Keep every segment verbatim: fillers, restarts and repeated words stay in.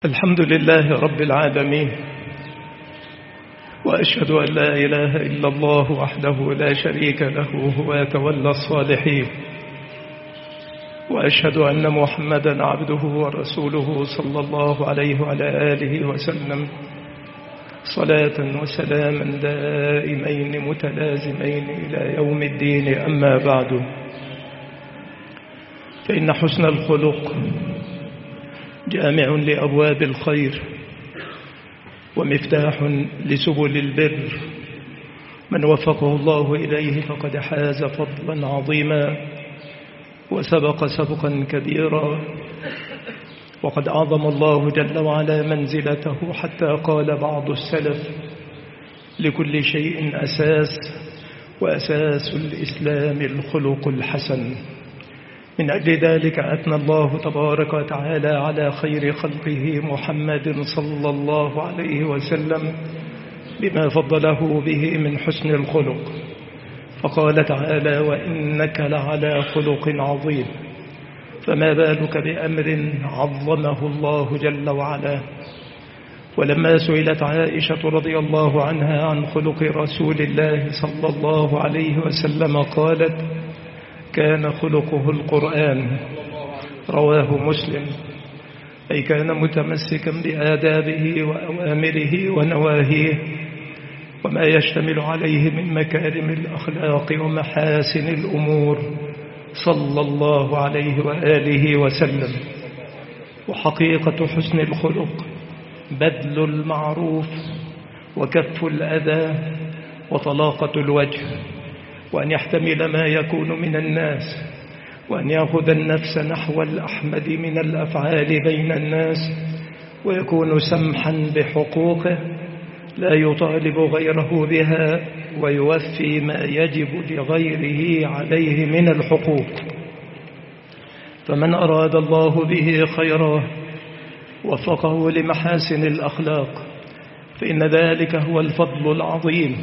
الحمد لله رب العالمين، وأشهد أن لا إله إلا الله وحده لا شريك له هو يتولى الصالحين، وأشهد أن محمدا عبده ورسوله صلى الله عليه وعلى آله وسلم صلاة وسلاما دائمين متلازمين إلى يوم الدين. أما بعد، فإن حسن الخلق جامع لأبواب الخير ومفتاح لسبل البر، من وفقه الله إليه فقد حاز فضلا عظيما وسبق سبقا كبيرا، وقد عظم الله جل وعلا منزلته حتى قال بعض السلف: لكل شيء أساس، وأساس الإسلام الخلق الحسن. من أجل ذلك أثنى الله تبارك وتعالى على خير خلقه محمد صلى الله عليه وسلم بما فضله به من حسن الخلق، فقال تعالى: وإنك لعلى خلق عظيم. فما بالك بأمر عظمه الله جل وعلا. ولما سئلت عائشة رضي الله عنها عن خلق رسول الله صلى الله عليه وسلم قالت: كان خلقه القرآن. رواه مسلم. أي كان متمسكا بآدابه وأوامره ونواهيه وما يشتمل عليه من مكارم الأخلاق ومحاسن الأمور صلى الله عليه وآله وسلم. وحقيقة حسن الخلق بذل المعروف وكف الأذى وطلاقة الوجه، وأن يحتمل ما يكون من الناس، وأن يأخذ النفس نحو الأحمد من الأفعال بين الناس، ويكون سمحا بحقوقه لا يطالب غيره بها، ويوفي ما يجب لغيره عليه من الحقوق. فمن أراد الله به خيرا وفقه لمحاسن الأخلاق، فإن ذلك هو الفضل العظيم.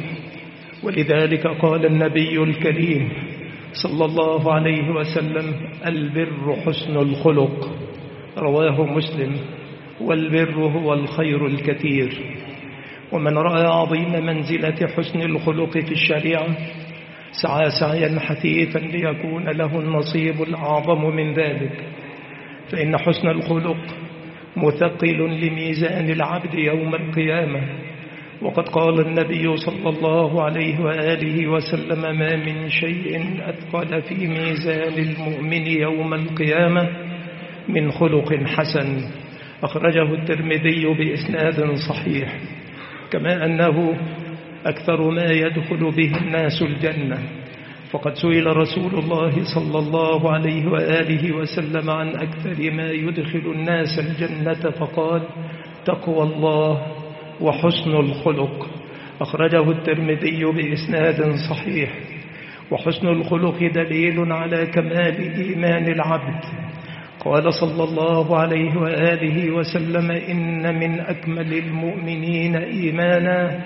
ولذلك قال النبي الكريم صلى الله عليه وسلم: البر حسن الخلق. رواه مسلم. والبر هو الخير الكثير. ومن رأى عظيم منزلة حسن الخلق في الشريعة سعى سعيا حثيثا ليكون له النصيب الأعظم من ذلك، فإن حسن الخلق مثقل لميزان العبد يوم القيامة. وقد قال النبي صلى الله عليه وآله وسلم: ما من شيء أثقل في ميزان المؤمن يوم القيامة من خلق حسن. أخرجه الترمذي بإسناد صحيح. كما أنه أكثر ما يدخل به الناس الجنة، فقد سئل رسول الله صلى الله عليه وآله وسلم عن أكثر ما يدخل الناس الجنة فقال: تقوى الله وحسن الخلق. أخرجه الترمذي بإسناد صحيح. وحسن الخلق دليل على كمال إيمان العبد. قال صلى الله عليه وآله وسلم: إن من أكمل المؤمنين إيمانا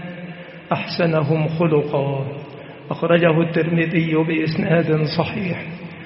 أحسنهم خلقا. أخرجه الترمذي بإسناد صحيح.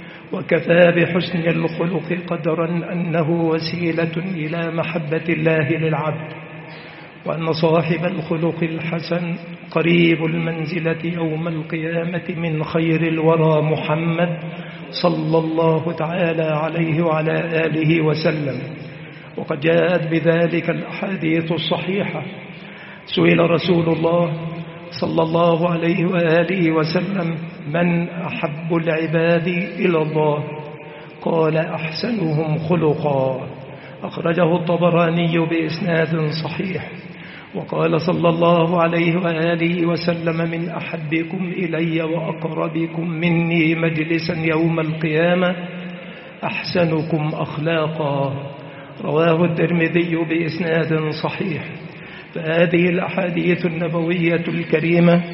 وكفى بحسن الخلق قدرا أنه وسيلة إلى محبة الله للعبد، وأن صاحب الخلق الحسن قريب المنزلة يوم القيامة من خير الورى محمد صلى الله تعالى عليه وعلى آله وسلم. وقد جاءت بذلك الأحاديث الصحيحة. سئل رسول الله صلى الله عليه وآله وسلم: من أحب العباد إلى الله؟ قال: أحسنهم خلقا. أخرجه الطبراني بإسناد صحيح. وقال صلى الله عليه وآله وسلم: من أحبكم إلي وأقربكم مني مجلسا يوم القيامة أحسنكم أخلاقا. رواه الترمذي بإسناد صحيح. فهذه الأحاديث النبوية الكريمة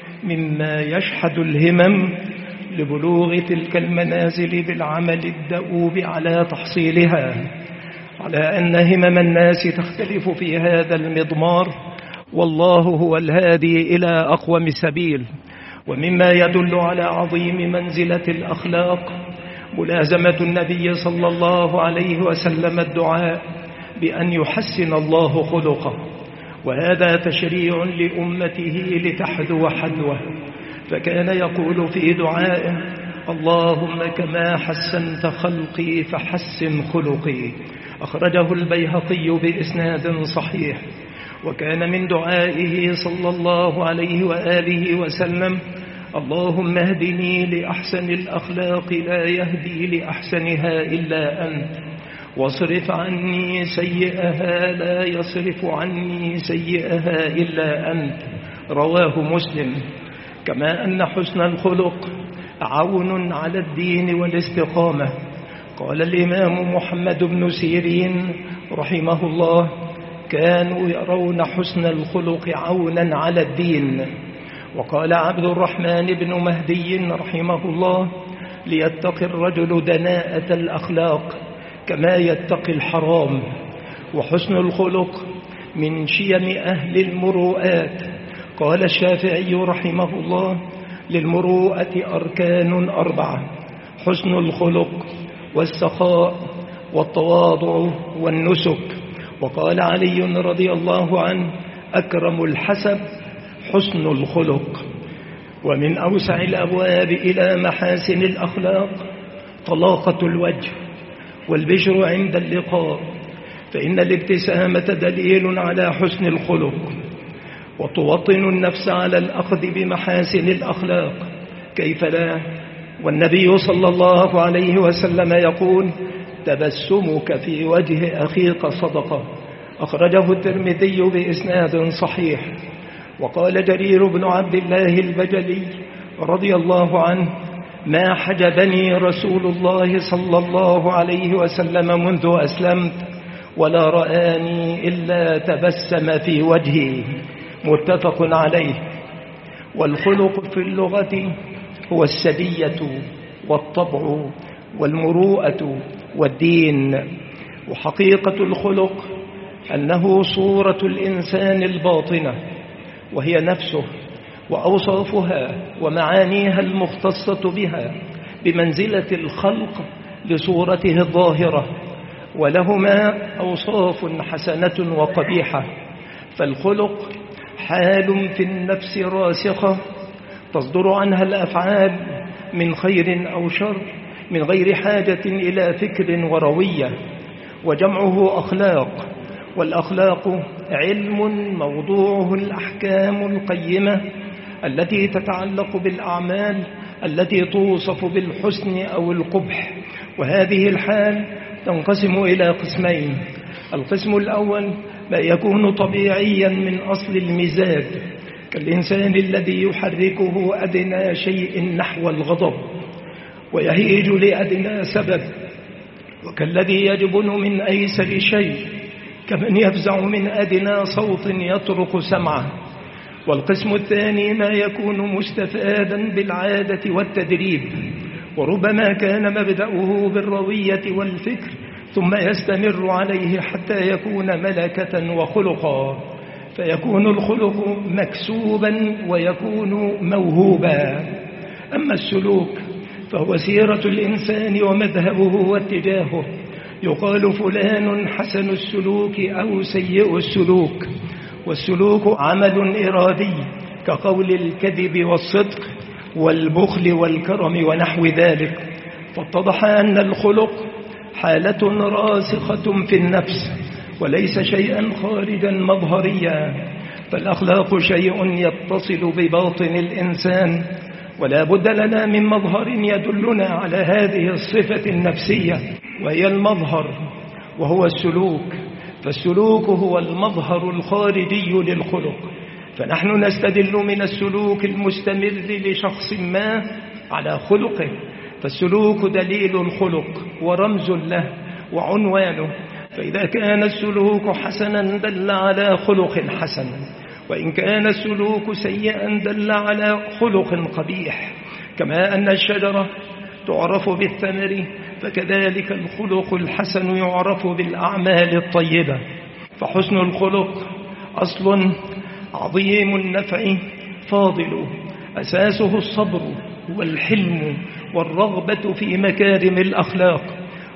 مما يشحذ الهمم لبلوغ تلك المنازل بالعمل الدؤوب على تحصيلها، على أن همم الناس تختلف في هذا المضمار، والله هو الهادي إلى أقوم سبيل. ومما يدل على عظيم منزلة الأخلاق ملازمة النبي صلى الله عليه وسلم الدعاء بأن يحسن الله خلقه، وهذا تشريع لأمته لتحذو حذوه، فكان يقول في دعائه: اللهم كما حسنت خلقي فحسن خلقي. أخرجه البيهقي بإسناد صحيح. وكان من دعائه صلى الله عليه وآله وسلم: اللهم اهدني لأحسن الأخلاق لا يهدي لأحسنها إلا أنت، واصرف عني سيئها لا يصرف عني سيئها إلا أنت. رواه مسلم. كما أن حسن الخلق عون على الدين والاستقامة. قال الإمام محمد بن سيرين رحمه الله: كانوا يرون حسن الخلق عونا على الدين. وقال عبد الرحمن بن مهدي رحمه الله: ليتقي الرجل دناءة الأخلاق كما يتقي الحرام. وحسن الخلق من شيم أهل المروءات. قال الشافعي رحمه الله: للمروءة أركان أربعة: حسن الخلق والسخاء والتواضع والنسك. وقال علي رضي الله عنه: أكرم الحسب حسن الخلق. ومن أوسع الأبواب إلى محاسن الأخلاق طلاقة الوجه والبشر عند اللقاء، فإن الابتسامة دليل على حسن الخلق، وتوطن النفس على الأخذ بمحاسن الأخلاق، كيف لا؟ والنبي صلى الله عليه وسلم يقول: تبسمك في وجه أخيك صدقة. أخرجه الترمذي بإسناد صحيح. وقال جرير بن عبد الله البجلي رضي الله عنه: ما حجبني رسول الله صلى الله عليه وسلم منذ أسلمت ولا رآني إلا تبسم في وجهي. متفق عليه. والخلق في اللغة هو السجية والطبع والمروءة والدين. وحقيقة الخلق أنه صورة الإنسان الباطنة، وهي نفسه وأوصافها ومعانيها المختصة بها بمنزلة الخلق لصورته الظاهرة، ولهما أوصاف حسنة وقبيحة. فالخلق حال في النفس راسخة تصدر عنها الأفعال من خير أو شر من غير حاجة إلى فكر وروية، وجمعه أخلاق. والأخلاق علم موضوعه الأحكام القيمة التي تتعلق بالأعمال التي توصف بالحسن أو القبح. وهذه الحال تنقسم إلى قسمين: القسم الأول ما يكون طبيعيا من أصل المزاج، كالإنسان الذي يحركه أدنى شيء نحو الغضب ويهيج لأدنى سبب، وكالذي يجبن من أيسر شيء، كمن يفزع من أدنى صوت يطرق سمعه. والقسم الثاني ما يكون مستفادا بالعادة والتدريب، وربما كان مبدأه بالروية والفكر ثم يستمر عليه حتى يكون ملكة وخلقا، فيكون الخلق مكسوبا ويكون موهوبا. أما السلوك فهو سيرة الإنسان ومذهبه واتجاهه. يقال فلان حسن السلوك أو سيء السلوك. والسلوك عمل إرادي كقول الكذب والصدق والبخل والكرم ونحو ذلك. فاتضح أن الخلق حالة راسخة في النفس وليس شيئا خارجا مظهريا، فالأخلاق شيء يتصل بباطن الإنسان، ولا بد لنا من مظهر يدلنا على هذه الصفة النفسية، وهي المظهر وهو السلوك. فالسلوك هو المظهر الخارجي للخلق، فنحن نستدل من السلوك المستمر لشخص ما على خلقه، فالسلوك دليل الخلق ورمز له وعنوانه. فإذا كان السلوك حسنا دل على خلق حسن، وإن كان السلوك سيئا دل على خلق قبيح. كما أن الشجرة تعرف بالثمر، فكذلك الخلق الحسن يعرف بالأعمال الطيبة. فحسن الخلق أصل عظيم النفع فاضل، أساسه الصبر والحلم والرغبة في مكارم الأخلاق.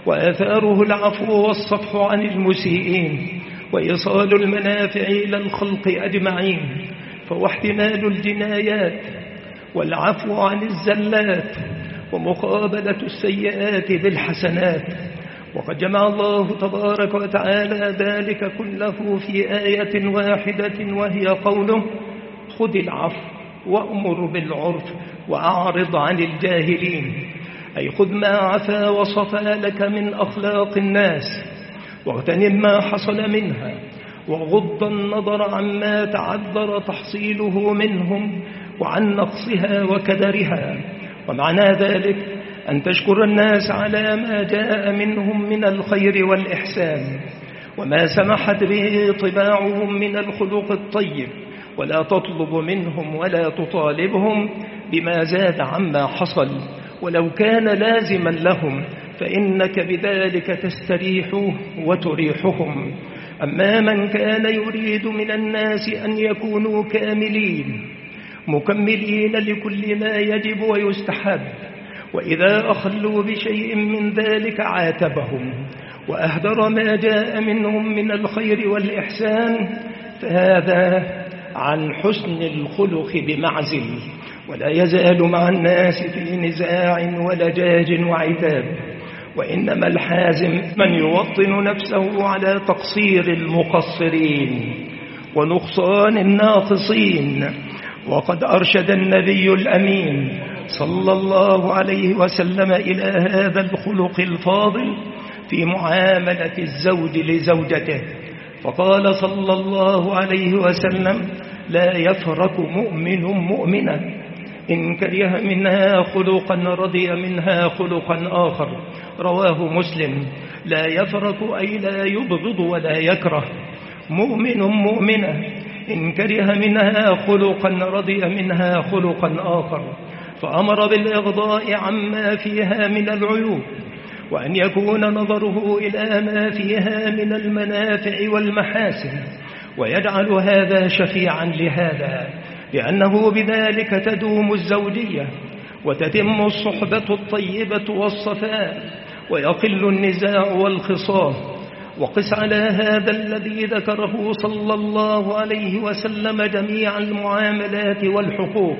وآثاره العفو والصفح عن المسيئين وإيصال المنافع إلى الخلق أجمعين، فهو احتمال الجنايات والعفو عن الزلات ومقابلة السيئات بالحسنات. وقد جمع الله تبارك وتعالى ذلك كله في آية واحدة، وهي قوله: خذ العفو وأمر بالعرف وأعرض عن الجاهلين، أي خذ ما عفا وصفى لك من أخلاق الناس واغتنم ما حصل منها، وغض النظر عما تعذر تحصيله منهم وعن نقصها وكدرها. ومعنى ذلك أن تشكر الناس على ما جاء منهم من الخير والإحسان وما سمحت به طباعهم من الخلق الطيب، ولا تطلب منهم ولا تطالبهم بما زاد عما حصل ولو كان لازما لهم، فإنك بذلك تستريح وتريحهم. أما من كان يريد من الناس أن يكونوا كاملين مكملين لكل ما يجب ويستحب، وإذا أخلوا بشيء من ذلك عاتبهم وأهدر ما جاء منهم من الخير والإحسان، فهذا عن حسن الخلق بمعزل، ولا يزال مع الناس في نزاع ولجاج وعتاب. وإنما الحازم من يوطن نفسه على تقصير المقصرين ونقصان الناقصين. وقد أرشد النبي الأمين صلى الله عليه وسلم إلى هذا الخلق الفاضل في معاملة الزوج لزوجته، فقال صلى الله عليه وسلم: لا يفرق مؤمن مؤمنة إن كره منها خلقا رضي منها خلقا آخر، رواه مسلم. لا يفرق أي لا يبغض ولا يكره مؤمن مؤمنة إن كره منها خلقا رضي منها خلقا آخر، فأمر بالإغضاء عما فيها من العيوب، وأن يكون نظره إلى ما فيها من المنافع والمحاسن، ويجعل هذا شفيعا لهذا، لأنه بذلك تدوم الزوجية وتتم الصحبة الطيبة والصفاء ويقل النزاع والخصام. وقس على هذا الذي ذكره صلى الله عليه وسلم جميع المعاملات والحقوق،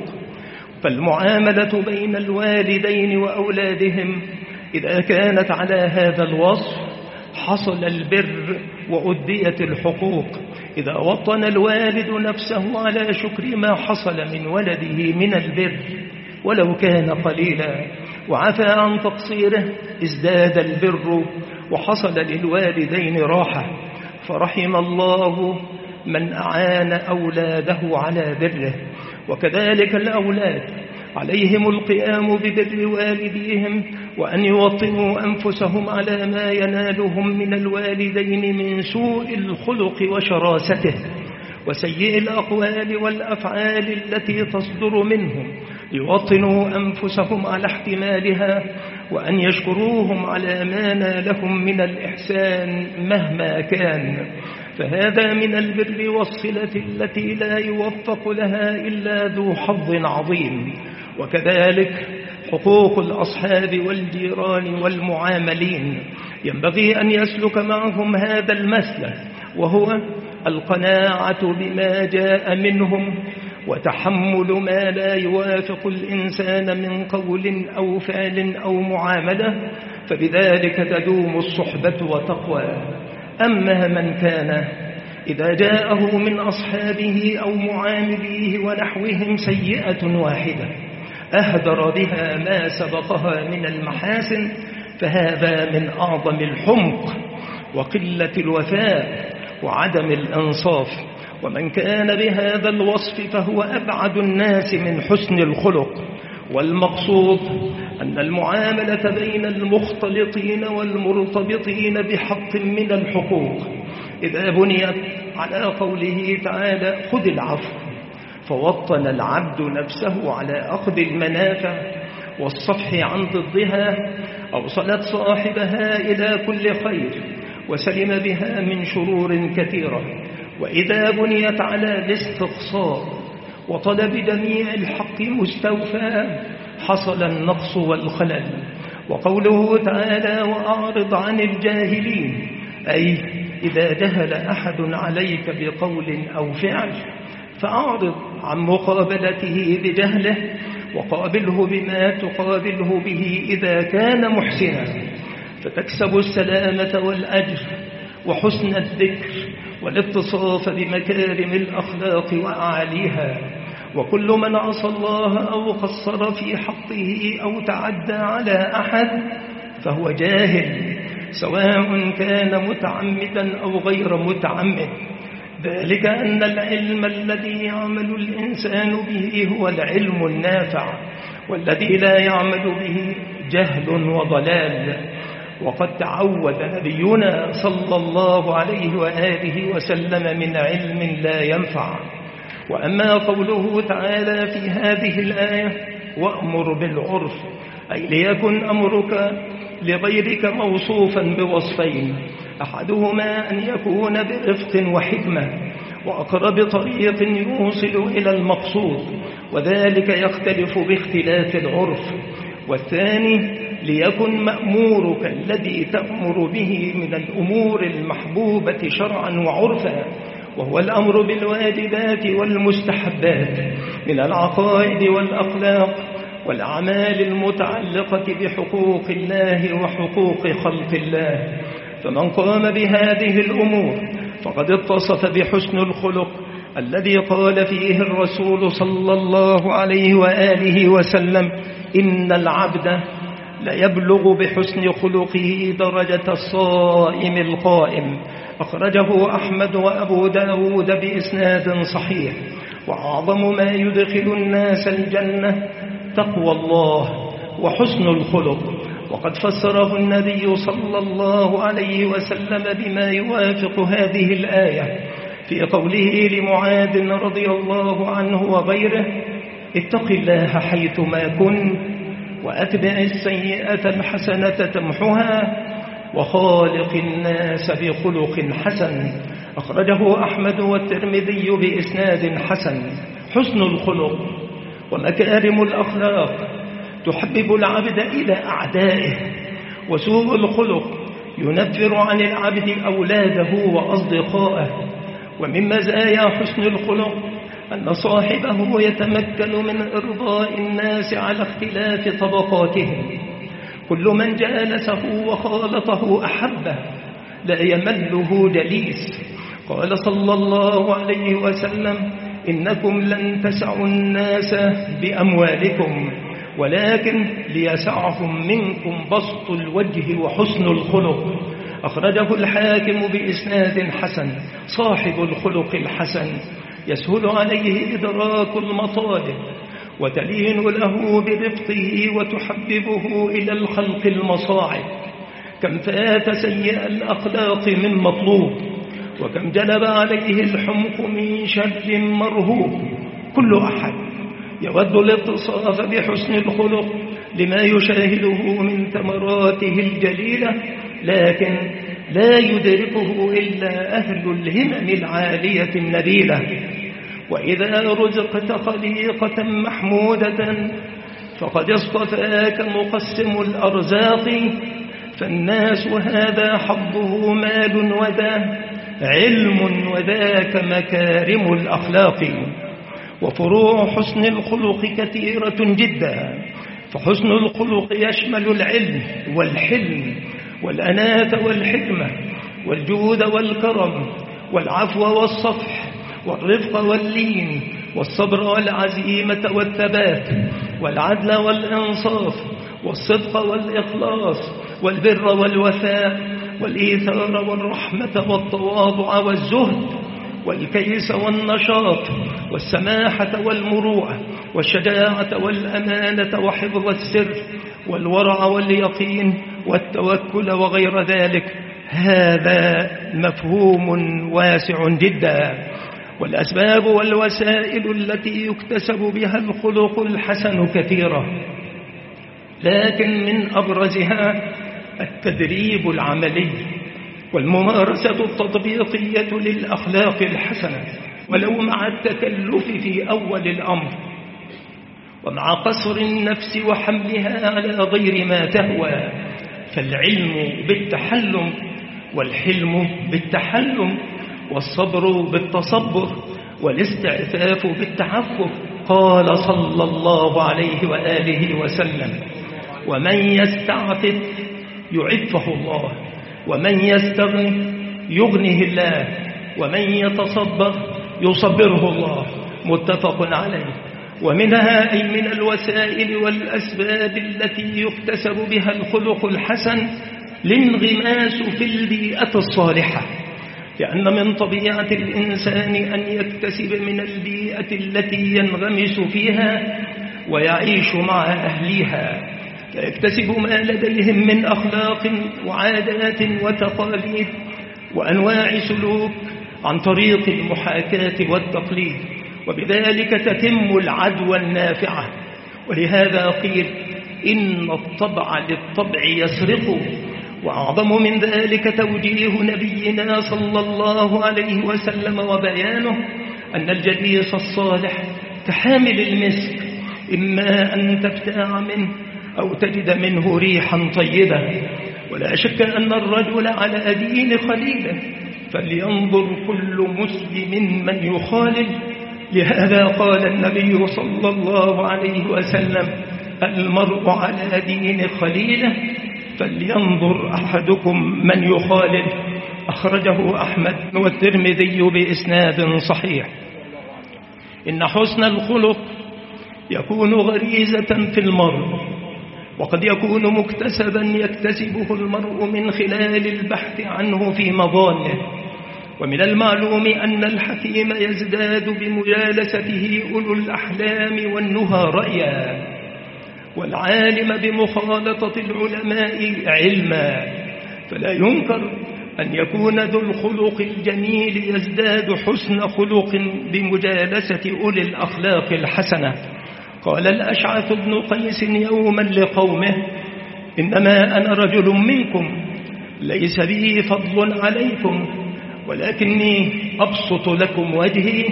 فالمعاملة بين الوالدين وأولادهم إذا كانت على هذا الوصف حصل البر وأديت الحقوق. إذا وطن الوالد نفسه على شكر ما حصل من ولده من البر ولو كان قليلا وعفى عن تقصيره ازداد البر وحصل للوالدين راحة. فرحم الله من أعان أولاده على بره. وكذلك الأولاد عليهم القيام ببر والديهم، وأن يوطنوا أنفسهم على ما ينالهم من الوالدين من سوء الخلق وشراسته وسيء الأقوال والأفعال التي تصدر منهم، يوطنوا أنفسهم على احتمالها، وأن يشكروهم على ما نالهم من الإحسان مهما كان. فهذا من البر والصلة التي لا يوفق لها إلا ذو حظ عظيم. وكذلك حقوق الأصحاب والجيران والمعاملين ينبغي أن يسلك معهم هذا المسلك، وهو القناعة بما جاء منهم وتحمل ما لا يوافق الإنسان من قول أو فعل أو معاملة، فبذلك تدوم الصحبة وتقوى. أما من كان إذا جاءه من أصحابه أو معامليه ونحوهم سيئة واحدة أهدر بها ما سبقها من المحاسن، فهذا من أعظم الحمق وقلة الوفاء وعدم الإنصاف. ومن كان بهذا الوصف فهو أبعد الناس من حسن الخلق. والمقصود أن المعاملة بين المختلطين والمرتبطين بحق من الحقوق إذا بنيت على قوله تعالى: خذ العفو، فوطن العبد نفسه على أخذ المنافع والصفح عن ضدها، أوصلت صاحبها إلى كل خير وسلم بها من شرور كثيرة. وإذا بنيت على الاستقصاء وطلب جميع الحق مستوفى حصل النقص والخلل. وقوله تعالى وأعرض عن الجاهلين، أي إذا جهل أحد عليك بقول أو فعل فأعرض عن مقابلته بجهله، وقابله بما تقابله به إذا كان محسنا، فتكسب السلامة والأجر وحسن الذكر والاتصاف بمكارم الأخلاق وأعاليها. وكل من عصى الله أو قصر في حقه أو تعدى على أحد فهو جاهل، سواء كان متعمدا أو غير متعمد، ذلك أن العلم الذي يعمل الإنسان به هو العلم النافع، والذي لا يعمل به جهل وضلال. وقد تعود نبينا صلى الله عليه وآله وسلم من علم لا ينفع. وأما قوله تعالى في هذه الآية وأمر بالعرف، أي ليكن أمرك لغيرك موصوفا بوصفين، أحدهما أن يكون برفق وحكمة وأقرب طريق يوصل إلى المقصود، وذلك يختلف باختلاف العرف. والثاني ليكن مأمورك الذي تأمر به من الأمور المحبوبة شرعا وعرفا، وهو الأمر بالواجبات والمستحبات من العقائد والأخلاق والأعمال المتعلقة بحقوق الله وحقوق خلق الله. فمن قام بهذه الأمور فقد اتصف بحسن الخلق الذي قال فيه الرسول صلى الله عليه وآله وسلم إن العبد ليبلغ بحسن خلقه درجة الصائم القائم، أخرجه أحمد وأبو داود بإسناد صحيح. وأعظم ما يدخل الناس الجنة تقوى الله وحسن الخلق، وقد فسره النبي صلى الله عليه وسلم بما يوافق هذه الآية في قوله لمعاذ رضي الله عنه وغيره اتق الله حيثما كنت وأتبع السيئة الحسنة تمحها وخالق الناس بخلق حسن، أخرجه أحمد والترمذي بإسناد حسن. حسن الخلق ومكارم الأخلاق تحبب العبد إلى أعدائه، وسوء الخلق ينفر عن العبد أولاده وأصدقائه. ومن مزايا حسن الخلق أن صاحبه يتمكن من إرضاء الناس على اختلاف طبقاتهم، كل من جالسه وخالطه أحبه لا يمله جليس. قال صلى الله عليه وسلم إنكم لن تسعوا الناس بأموالكم ولكن ليسعهم منكم بسط الوجه وحسن الخلق، أخرجه الحاكم بإسناد حسن. صاحب الخلق الحسن يسهل عليه إدراك المطالب وتلين له برفقه وتحببه إلى الخلق المصاعب. كم فات سيء الأخلاق من مطلوب، وكم جلب عليه الحمق من شر مرهوب. كل أحد يود الاتصاف بحسن الخلق لما يشاهده من ثمراته الجليلة، لكن لا يدركه إلا أهل الهمم العالية النبيلة. وإذا رزقت خليقة محمودة فقد اصطفاك مقسم الأرزاق، فالناس هذا حظه مال وذا علم وذاك مكارم الأخلاق. وفروع حسن الخلق كثيرة جدا، فحسن الخلق يشمل العلم والحلم والأناة والحكمة والجود والكرم والعفو والصفح والرفق واللين والصبر والعزيمة والثبات والعدل والإنصاف والصدق والإخلاص والبر والوفاء والإيثار والرحمة والتواضع والزهد والكيس والنشاط والسماحة والمروءة والشجاعة والأمانة وحفظ السر والورع واليقين والتوكل وغير ذلك. هذا مفهوم واسع جدا. والأسباب والوسائل التي يكتسب بها الخلق الحسن كثيرة، لكن من أبرزها التدريب العملي والممارسة التطبيقية للأخلاق الحسنة، ولو مع التكلف في أول الأمر. ومع قصر النفس وحملها على غير ما تهوى. فالعلم بالتحلم، والحلم بالتحلم، والصبر بالتصبر، والاستعفاف بالتعفف. قال صلى الله عليه وآله وسلم: ومن يستعفف يعفه الله، ومن يستغني يغنه الله، ومن يتصبر يصبره الله. متفق عليه. ومنها أي من الوسائل والأسباب التي يكتسب بها الخلق الحسن الانغماس في البيئة الصالحة، لأن من طبيعة الإنسان أن يكتسب من البيئة التي ينغمس فيها ويعيش مع أهلها، فيكتسب ما لديهم من أخلاق وعادات وتقاليد وأنواع سلوك عن طريق المحاكاة والتقليد، وبذلك تتم العدوى النافعة. ولهذا قيل: إن الطبع للطبع يسرق. وأعظم من ذلك توجيه نبينا صلى الله عليه وسلم وبيانه أن الجليس الصالح كحامل المسك، إما أن تبتاع منه أو تجد منه ريحا طيبة. ولا شك أن الرجل على دين خليله، فلينظر كل مسلم من يخالل. لهذا قال النبي صلى الله عليه وسلم: المرء على دين خليله، فلينظر أحدكم من يخالل. أخرجه أحمد والترمذي بإسناد صحيح. إن حسن الخلق يكون غريزة في المرء، وقد يكون مكتسبا يكتسبه المرء من خلال البحث عنه في مظانه. ومن المعلوم أن الحكيم يزداد بمجالسته أولو الأحلام والنهى رأيا، والعالم بمخالطة العلماء علما. فلا ينكر أن يكون ذو الخلق الجميل يزداد حسن خلق بمجالسة أولي الأخلاق الحسنة. قال الأشعث بن قيس يوما لقومه: إنما أنا رجل منكم، ليس بي فضل عليكم، ولكني أبسط لكم وجهي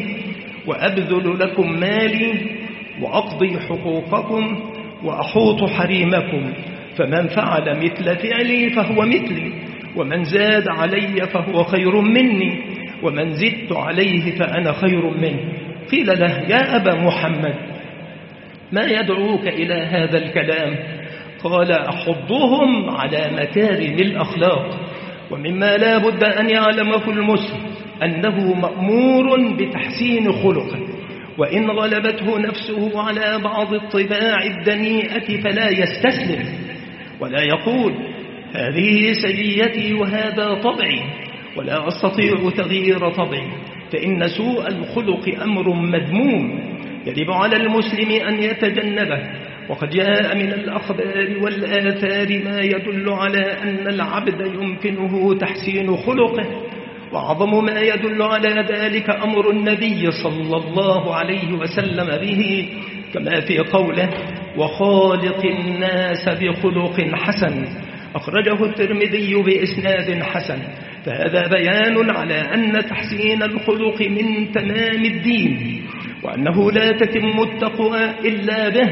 وأبذل لكم مالي وأقضي حقوقكم وأحوط حريمكم، فمن فعل مثل فعلي فهو مثلي، ومن زاد علي فهو خير مني، ومن زدت عليه فأنا خير منه. قيل له: يا أبا محمد، ما يدعوك إلى هذا الكلام؟ قال: أحضهم على مكارم الأخلاق. ومما لا بد أن يعلمه المسلم أنه مأمور بتحسين خلقه، وإن غلبته نفسه على بعض الطباع الدنيئة فلا يستسلم، ولا يقول: هذه سجيتي وهذا طبعي ولا أستطيع تغيير طبعي، فإن سوء الخلق أمر مذموم يجب على المسلم أن يتجنبه. وقد جاء من الأخبار والآثار ما يدل على أن العبد يمكنه تحسين خلقه، وأعظم ما يدل على ذلك أمر النبي صلى الله عليه وسلم به، كما في قوله: وخالق الناس بخلق حسن. أخرجه الترمذي بإسناد حسن. فهذا بيان على أن تحسين الخلق من تمام الدين، وأنه لا تتم التقوى إلا به،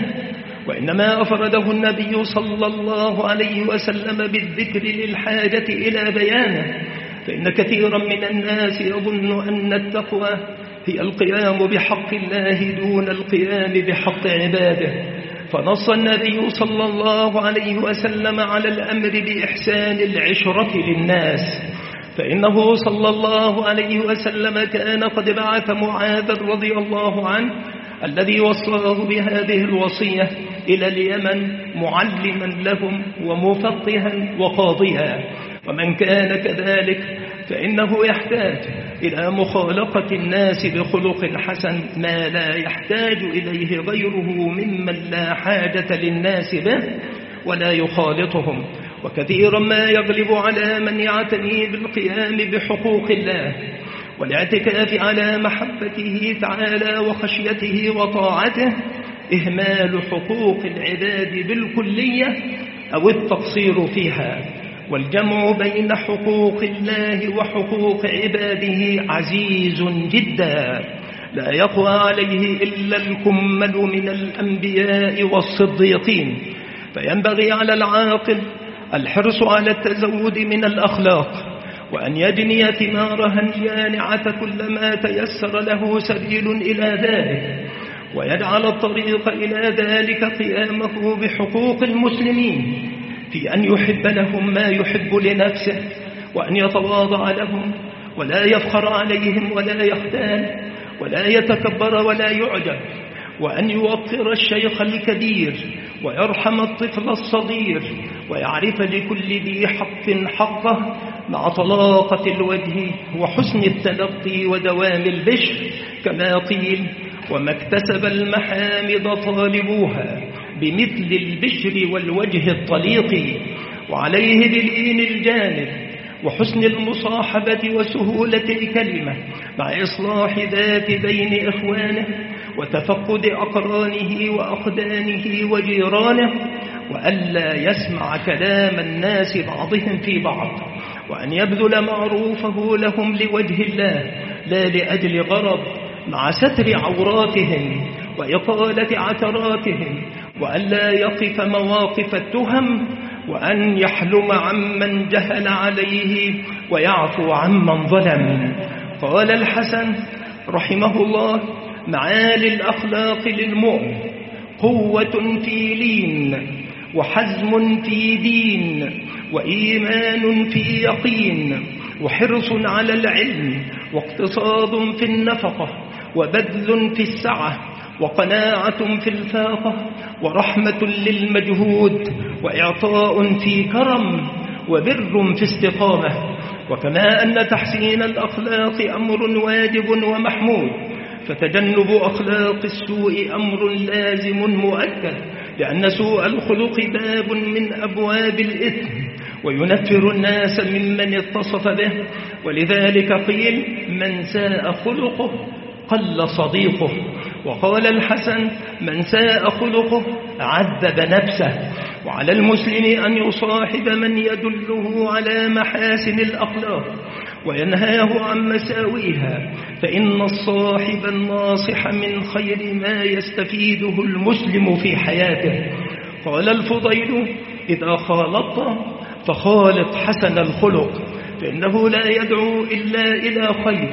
وإنما أفرده النبي صلى الله عليه وسلم بالذكر للحاجة إلى بيانه. فإن كثيرا من الناس يظن أن التقوى هي القيام بحق الله دون القيام بحق عباده، فنص النبي صلى الله عليه وسلم على الأمر بإحسان العشرة للناس، فإنه صلى الله عليه وسلم كان قد بعث معاذ رضي الله عنه الذي وصاه بهذه الوصية إلى اليمن معلما لهم ومفقها وقاضيا. ومن كان كذلك فإنه يحتاج إلى مخالقة الناس بخلق حسن ما لا يحتاج إليه غيره ممن لا حاجة للناس به ولا يخالطهم. وكثيرا ما يغلب على من يعتني بالقيام بحقوق الله والاعتكاف على محبته تعالى وخشيته وطاعته إهمال حقوق العباد بالكلية أو التقصير فيها. والجمع بين حقوق الله وحقوق عباده عزيز جدا، لا يقوى عليه إلا الكمل من الأنبياء والصديقين، فينبغي على العاقل الحرص على التزود من الأخلاق، وأن يجني ثمارها الجانعة كلما تيسر له سبيل إلى ذلك، ويجعل الطريق إلى ذلك قيامه بحقوق المسلمين في أن يحب لهم ما يحب لنفسه، وأن يتواضع لهم ولا يفخر عليهم ولا يختال ولا يتكبر ولا يعجب، وأن يوقر الشيخ الكبير ويرحم الطفل الصغير، ويعرف لكل ذي حق حقه مع طلاقة الوجه وحسن التلقي ودوام البشر، كما قيل: وما اكتسب المحامد طالبوها بمثل البشر والوجه الطليق. وعليه بلين الجانب وحسن المصاحبة وسهولة الكلمة مع إصلاح ذات بين إخوانه وتفقد أقرانه وأقدانه وجيرانه، وألا يسمع كلام الناس بعضهم في بعض، وأن يبذل معروفه لهم لوجه الله لا لأجل غرض، مع ستر عوراتهم وإقالة عثراتهم، وألا يقف مواقف التهم، وأن يحلم عمن جهل عليه ويعفو عمن ظلم. قال الحسن رحمه الله: معالي الأخلاق للمؤمن قوة في لين، وحزم في دين، وإيمان في يقين، وحرص على العلم، واقتصاد في النفقة، وبذل في السعة، وقناعة في الفاقة، ورحمة للمجهود، وإعطاء في كرم، وبر في استقامة. وكما أن تحسين الأخلاق أمر واجب ومحمود، فتجنب أخلاق السوء أمر لازم مؤكد، لأن سوء الخلق باب من أبواب الإثم وينفر الناس ممن اتصف به. ولذلك قيل: من ساء خلقه قل صديقه. وقال الحسن: من ساء خلقه عذب نفسه. وعلى المسلم أن يصاحب من يدله على محاسن الأخلاق وينهاه عن مساويها، فإن الصاحب الناصح من خير ما يستفيده المسلم في حياته. قال الفضيل: إذا خالطت فخالط حسن الخلق، فإنه لا يدعو إلا إلى خير،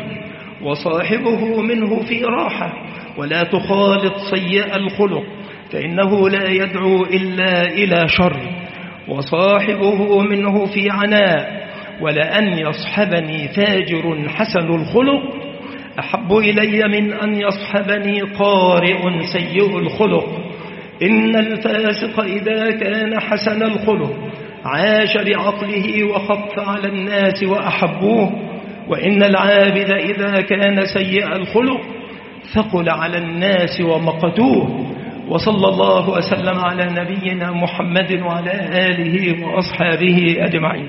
وصاحبه منه في راحة، ولا تخالط سيء الخلق، فإنه لا يدعو إلا إلى شر، وصاحبه منه في عناء. ولأن يصحبني فاجر حسن الخلق أحب إلي من أن يصحبني قارئ سيء الخلق. إن الفاسق إذا كان حسن الخلق عاش بعقله وخف على الناس وأحبوه، وإن العابد إذا كان سيء الخلق ثقل على الناس ومقتوه. وصلى الله وسلم على نبينا محمد وعلى آله وأصحابه أجمعين.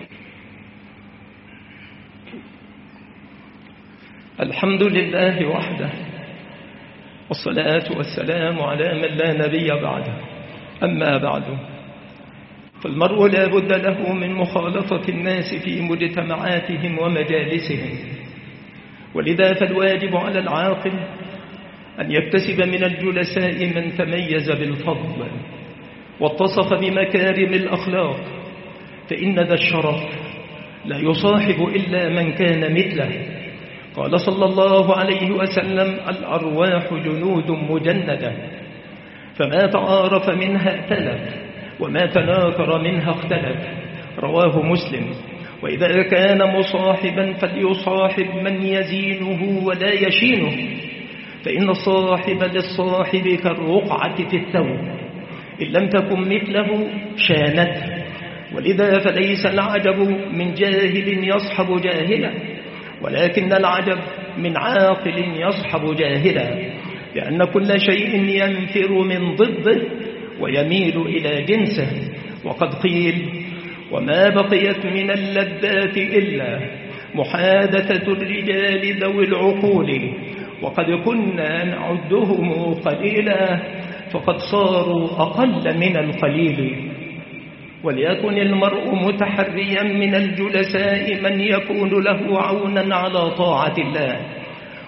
الحمد لله وحده، والصلاة والسلام على من لا نبي بعده. أما بعد، فالمرء لا بد له من مخالطة الناس في مجتمعاتهم ومجالسهم، ولذا فالواجب على العاقل أن يكتسب من الجلساء من تميز بالفضل واتصف بمكارم الأخلاق، فإن ذا الشرف لا يصاحب إلا من كان مثله. قال صلى الله عليه وسلم: الأرواح جنود مجندة، فما تعارف منها ائتلف، وما تناكر منها اختلف. رواه مسلم. وإذا كان مصاحبا فليصاحب من يزينه ولا يشينه، فإن الصاحب للصاحب كالرقعة في الثوب، إن لم تكن مثله شانته. ولذا فليس العجب من جاهل يصحب جاهلا، ولكن العجب من عاقل يصحب جاهلا، لأن كل شيء ينفر من ضده ويميل إلى جنسه. وقد قيل: وما بقيت من اللذات إلا محادثة الرجال ذوي العقول، وقد كنا نعدهم قليلا فقد صاروا أقل من القليل. وليكن المرء متحريا من الجلساء من يكون له عونا على طاعة الله،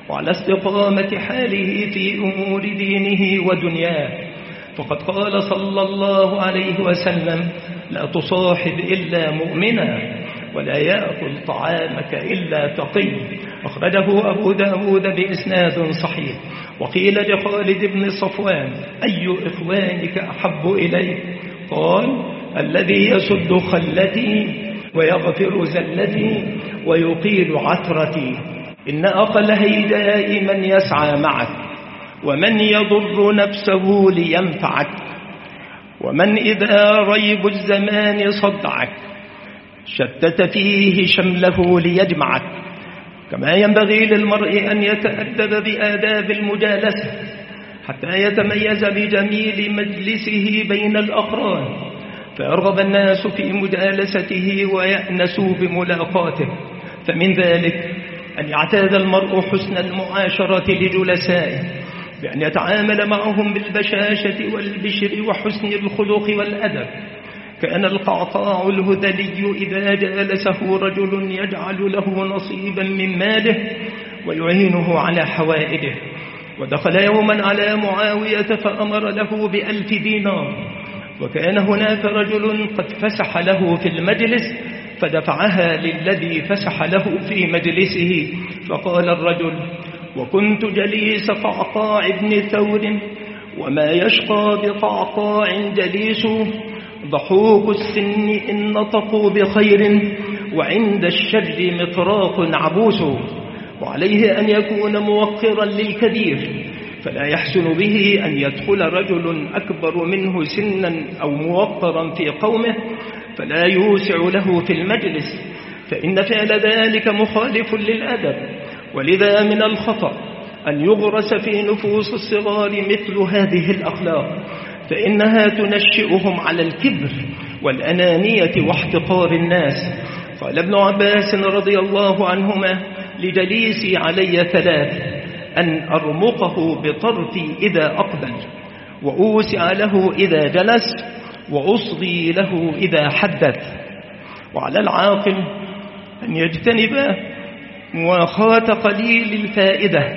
وعلى استقامة حاله في أمور دينه ودنياه. فقد قال صلى الله عليه وسلم: لا تصاحب إلا مؤمنا، ولا يأكل طعامك إلا تقي. أخرجه أبو داود بإسناد صحيح. وقيل لخالد بن صفوان: أي إخوانك أحب إليك؟ قال: الذي يسد خلتي ويغفر زلتي ويقيل عثرتي. إن أقل هيداء من يسعى معك، ومن يضر نفسه لينفعك، ومن إذا ريب الزمان صدعك شتت فيه شمله ليجمعك. كما ينبغي للمرء أن يتأدب بآداب المجالسة حتى يتميز بجميل مجلسه بين الأقران، فيرغب الناس في مجالسته ويأنسوا بملاقاته. فمن ذلك أن يعتاد المرء حسن المعاشرة لجلسائه بأن يتعامل معهم بالبشاشة والبشر وحسن الخلق والأدب. كان القعقاع الهذلي إذا جالسه رجل يجعل له نصيبا من ماله ويعينه على حوائجه. ودخل يوما على معاوية فأمر له بألف دينار، وكان هناك رجل قد فسح له في المجلس فدفعها للذي فسح له في مجلسه. فقال الرجل: وكنت جليس قعقاع بن ثور، وما يشقى بقعقاع جليس، ضحوك السن إن نطقوا بخير، وعند الشر مطراق عبوس. وعليه أن يكون موقرا للكبير، فلا يحسن به أن يدخل رجل أكبر منه سنا أو موقرا في قومه فلا يوسع له في المجلس، فإن فعل ذلك مخالف للأدب. ولذا من الخطأ أن يغرس في نفوس الصغار مثل هذه الأخلاق، فإنها تنشئهم على الكبر والأنانية واحتقار الناس. قال ابن عباس رضي الله عنهما: لجليسي علي ثلاث: أن أرمقه بطرفي إذا أقبل، وأوسع له إذا جلس، وأصغي له إذا حدث. وعلى العاقل أن يجتنب مواخاة قليل الفائدة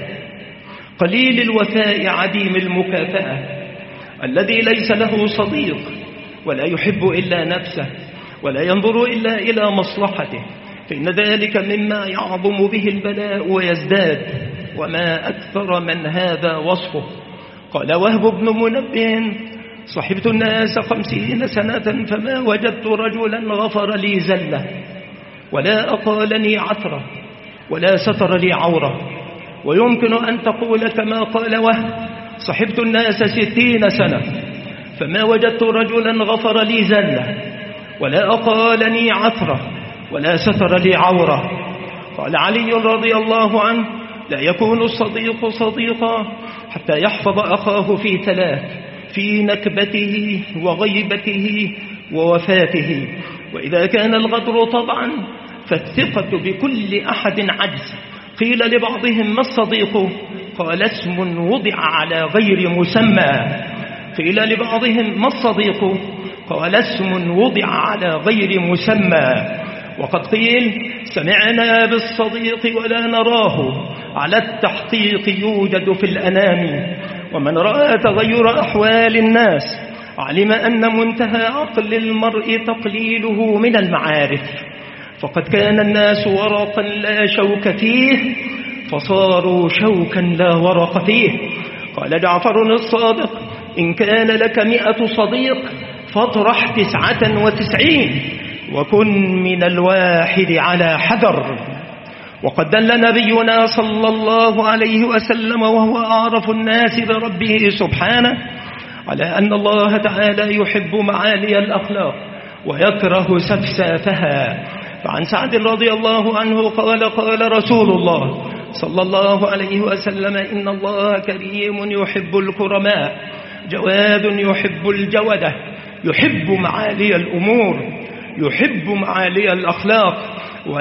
قليل الوفاء عديم المكافأة، الذي ليس له صديق ولا يحب إلا نفسه ولا ينظر إلا إلى مصلحته، فإن ذلك مما يعظم به البلاء ويزداد، وما أكثر من هذا وصفه. قال وهب بن منبه: صحبت الناس خمسين سنة فما وجدت رجلا غفر لي زلة، ولا أقالني عثرة، ولا ستر لي عورة. ويمكن أن تقول كما قال وهب: صحبت الناس ستين سنة فما وجدت رجلا غفر لي زلة، ولا أقالني عثرة، ولا ستر لي عورة. قال علي رضي الله عنه: لا يكون الصديق صديقا حتى يحفظ أخاه في ثلاث: في نكبته وغيبته ووفاته. وإذا كان الغدر طبعا فالثقة بكل أحد عجز. قيل لبعضهم: ما الصديق؟ قال: اسم وضع على غير مسمى. قيل لبعضهم: ما الصديق؟ قال: اسم وضع على غير مسمى. وقد قيل: سمعنا بالصديق ولا نراه، على التحقيق يوجد في الأنام. ومن رأى تغير أحوال الناس علم أن منتهى عقل المرء تقليله من المعارف. فقد كان الناس ورقا لا شوك فيه، فصاروا شوكا لا ورق فيه. قال جعفر الصادق: إن كان لك مئة صديق فاطرح تسعة وتسعين، وكن من الواحد على حذر. وقد دل نبينا صلى الله عليه وسلم وهو أعرف الناس بربه سبحانه على أن الله تعالى يحب معالي الأخلاق ويكره سفسافها. فعن سعد رضي الله عنه قال: قال رسول الله صلى الله عليه وسلم: إن الله كريم يحب الكرماء، جواد يحب الجودة، يحب معالي الأمور، يحب معالي الأخلاق،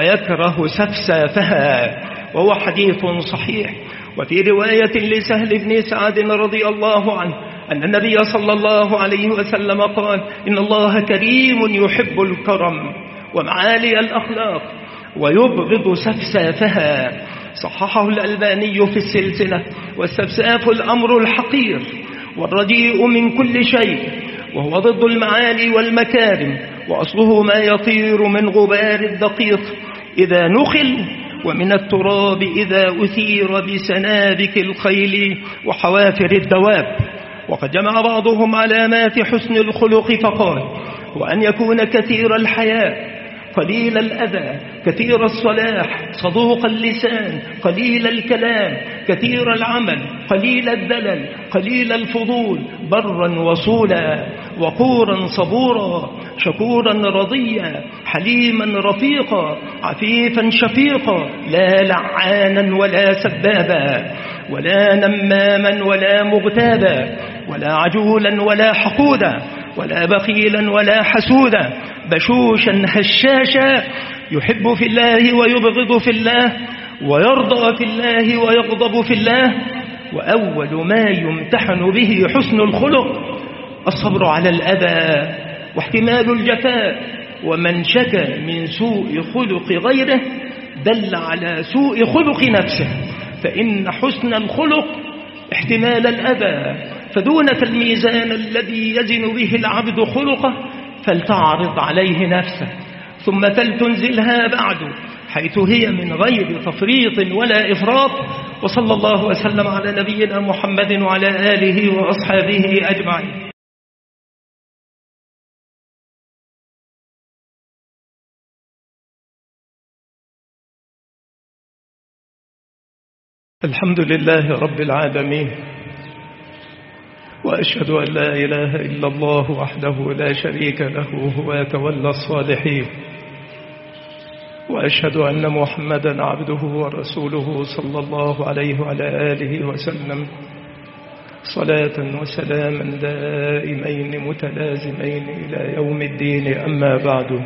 ويكره سفسافها. وهو حديث صحيح. وفي رواية لسهل بن سعد رضي الله عنه أن النبي صلى الله عليه وسلم قال: إن الله كريم يحب الكرم ومعالي الأخلاق ويبغض سفسافها. صححه الألباني في السلسلة. والسفساف الأمر الحقير والرديء من كل شيء، وهو ضد المعالي والمكارم، وأصله ما يطير من غبار الدقيق إذا نخل، ومن التراب إذا أثير بسنابك الخيل وحوافر الدواب. وقد جمع بعضهم علامات حسن الخلق فقال: وأن يكون كثير الحياء، قليل الأذى، كثير الصلاح، صدوق اللسان، قليل الكلام، كثير العمل، قليل الدلل، قليل الفضول، برا وصولا، وقورا صبورا، شكورا رضيا، حليما رفيقا، عفيفا شفيقا، لا لعانا ولا سبابا، ولا نماما ولا مغتابا، ولا عجولا ولا حقودا، ولا بخيلا ولا حسودا، بشوشا هشاشا، يحب في الله ويبغض في الله، ويرضى في الله ويغضب في الله. وأول ما يمتحن به حسن الخلق الصبر على الأذى واحتمال الجفاء. ومن شكى من سوء خلق غيره دل على سوء خلق نفسه، فإن حسن الخلق احتمال الأذى. فدونك الميزان الذي يزن به العبد خلقه فلتعرض عليه نفسه، ثم فلتنزلها بعد حيث هي من غير تفريط ولا إفراط. وصلى الله وسلم على نبينا محمد وعلى آله وأصحابه أجمعين. الحمد لله رب العالمين، وأشهد أن لا إله إلا الله وحده لا شريك له، هو يتولى الصالحين. وأشهد أن محمدا عبده ورسوله صلى الله عليه وعلى آله وسلم، صلاة وسلاما دائمين متلازمين إلى يوم الدين. أما بعد،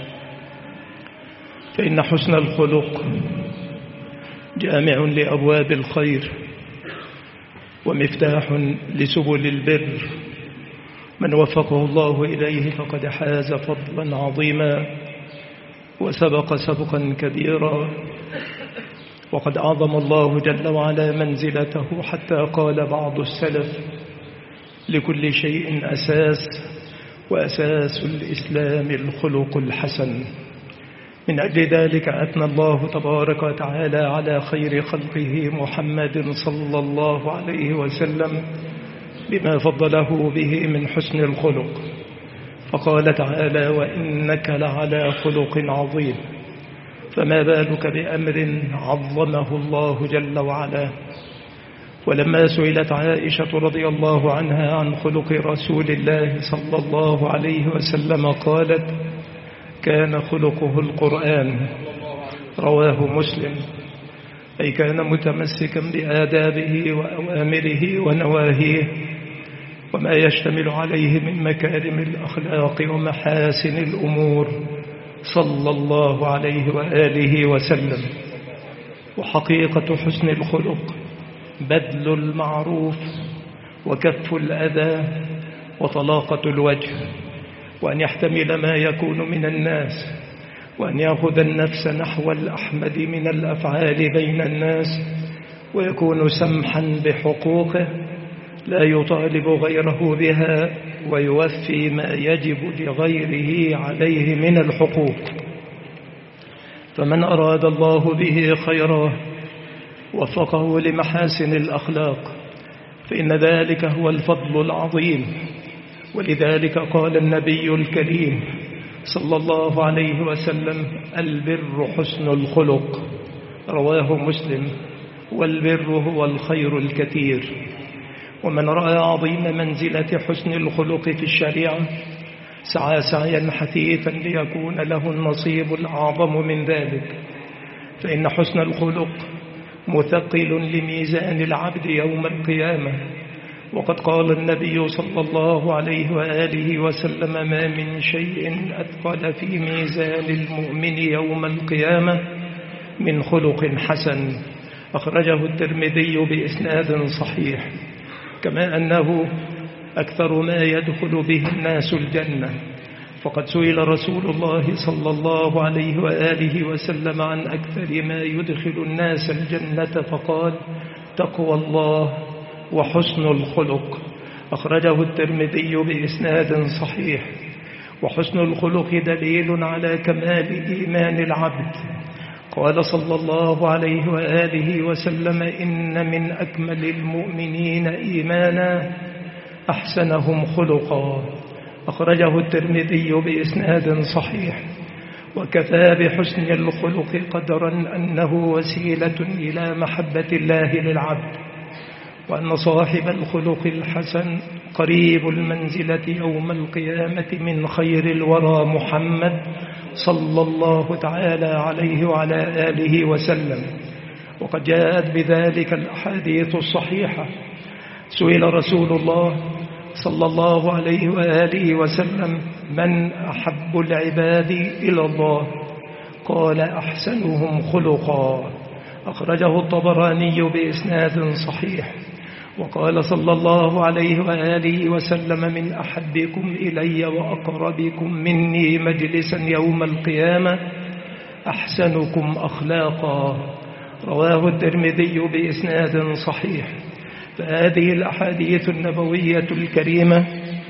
فإن حسن الخلق جامع لأبواب الخير ومفتاح لسبل البر. من وفقه الله إليه فقد حاز فضلا عظيما وسبق سبقا كبيرا. وقد أعظم الله جل وعلا منزلته حتى قال بعض السلف: لكل شيء أساس، وأساس الإسلام الخلق الحسن. من أجل ذلك أثنى الله تبارك وتعالى على خير خلقه محمد صلى الله عليه وسلم بما فضله به من حسن الخلق، فقال تعالى: وإنك لعلى خلق عظيم. فما بالك بأمر عظمه الله جل وعلا. ولما سئلت عائشة رضي الله عنها عن خلق رسول الله صلى الله عليه وسلم قالت: كان خلقه القرآن. رواه مسلم. أي كان متمسكا بآدابه وأوامره ونواهيه وما يشتمل عليه من مكارم الأخلاق ومحاسن الأمور صلى الله عليه وآله وسلم. وحقيقة حسن الخلق بذل المعروف وكف الأذى وطلاقة الوجه، وأن يحتمل ما يكون من الناس، وأن يأخذ النفس نحو الأحمد من الأفعال بين الناس، ويكون سمحا بحقوقه لا يطالب غيره بها، ويوفي ما يجب لغيره عليه من الحقوق. فمن أراد الله به خيرا وفقه لمحاسن الأخلاق، فإن ذلك هو الفضل العظيم. ولذلك قال النبي الكريم صلى الله عليه وسلم: البر حسن الخلق. رواه مسلم. والبر هو الخير الكثير. ومن رأى عظيم منزلة حسن الخلق في الشريعة سعى سعيا حثيثا ليكون له النصيب الأعظم من ذلك، فإن حسن الخلق مثقل لميزان العبد يوم القيامة. وقد قال النبي صلى الله عليه وآله وسلم: ما من شيء أثقل في ميزان المؤمن يوم القيامة من خلق حسن. أخرجه الترمذي بإسناد صحيح. كما أنه أكثر ما يدخل به الناس الجنة فقد سئل رسول الله صلى الله عليه وآله وسلم عن أكثر ما يدخل الناس الجنة فقال: تقوى الله وحسن الخلق. أخرجه الترمذي بإسناد صحيح. وحسن الخلق دليل على كمال إيمان العبد. قال صلى الله عليه وآله وسلم: إن من أكمل المؤمنين إيمانا أحسنهم خلقا. أخرجه الترمذي بإسناد صحيح. وكفى بحسن الخلق قدرا أنه وسيلة إلى محبة الله للعبد، وأن صاحب الخلق الحسن قريب المنزلة يوم القيامة من خير الورى محمد صلى الله تعالى عليه وعلى آله وسلم. وقد جاءت بذلك الأحاديث الصحيحة. سئل رسول الله صلى الله عليه وآله وسلم: من أحب العباد إلى الله؟ قال: أحسنهم خلقا. أخرجه الطبراني بإسناد صحيح. وقال صلى الله عليه وآله وسلم: من أحبكم إلي وأقربكم مني مجلسا يوم القيامة أحسنكم أخلاقا. رواه الترمذي بإسناد صحيح. فهذه الأحاديث النبوية الكريمة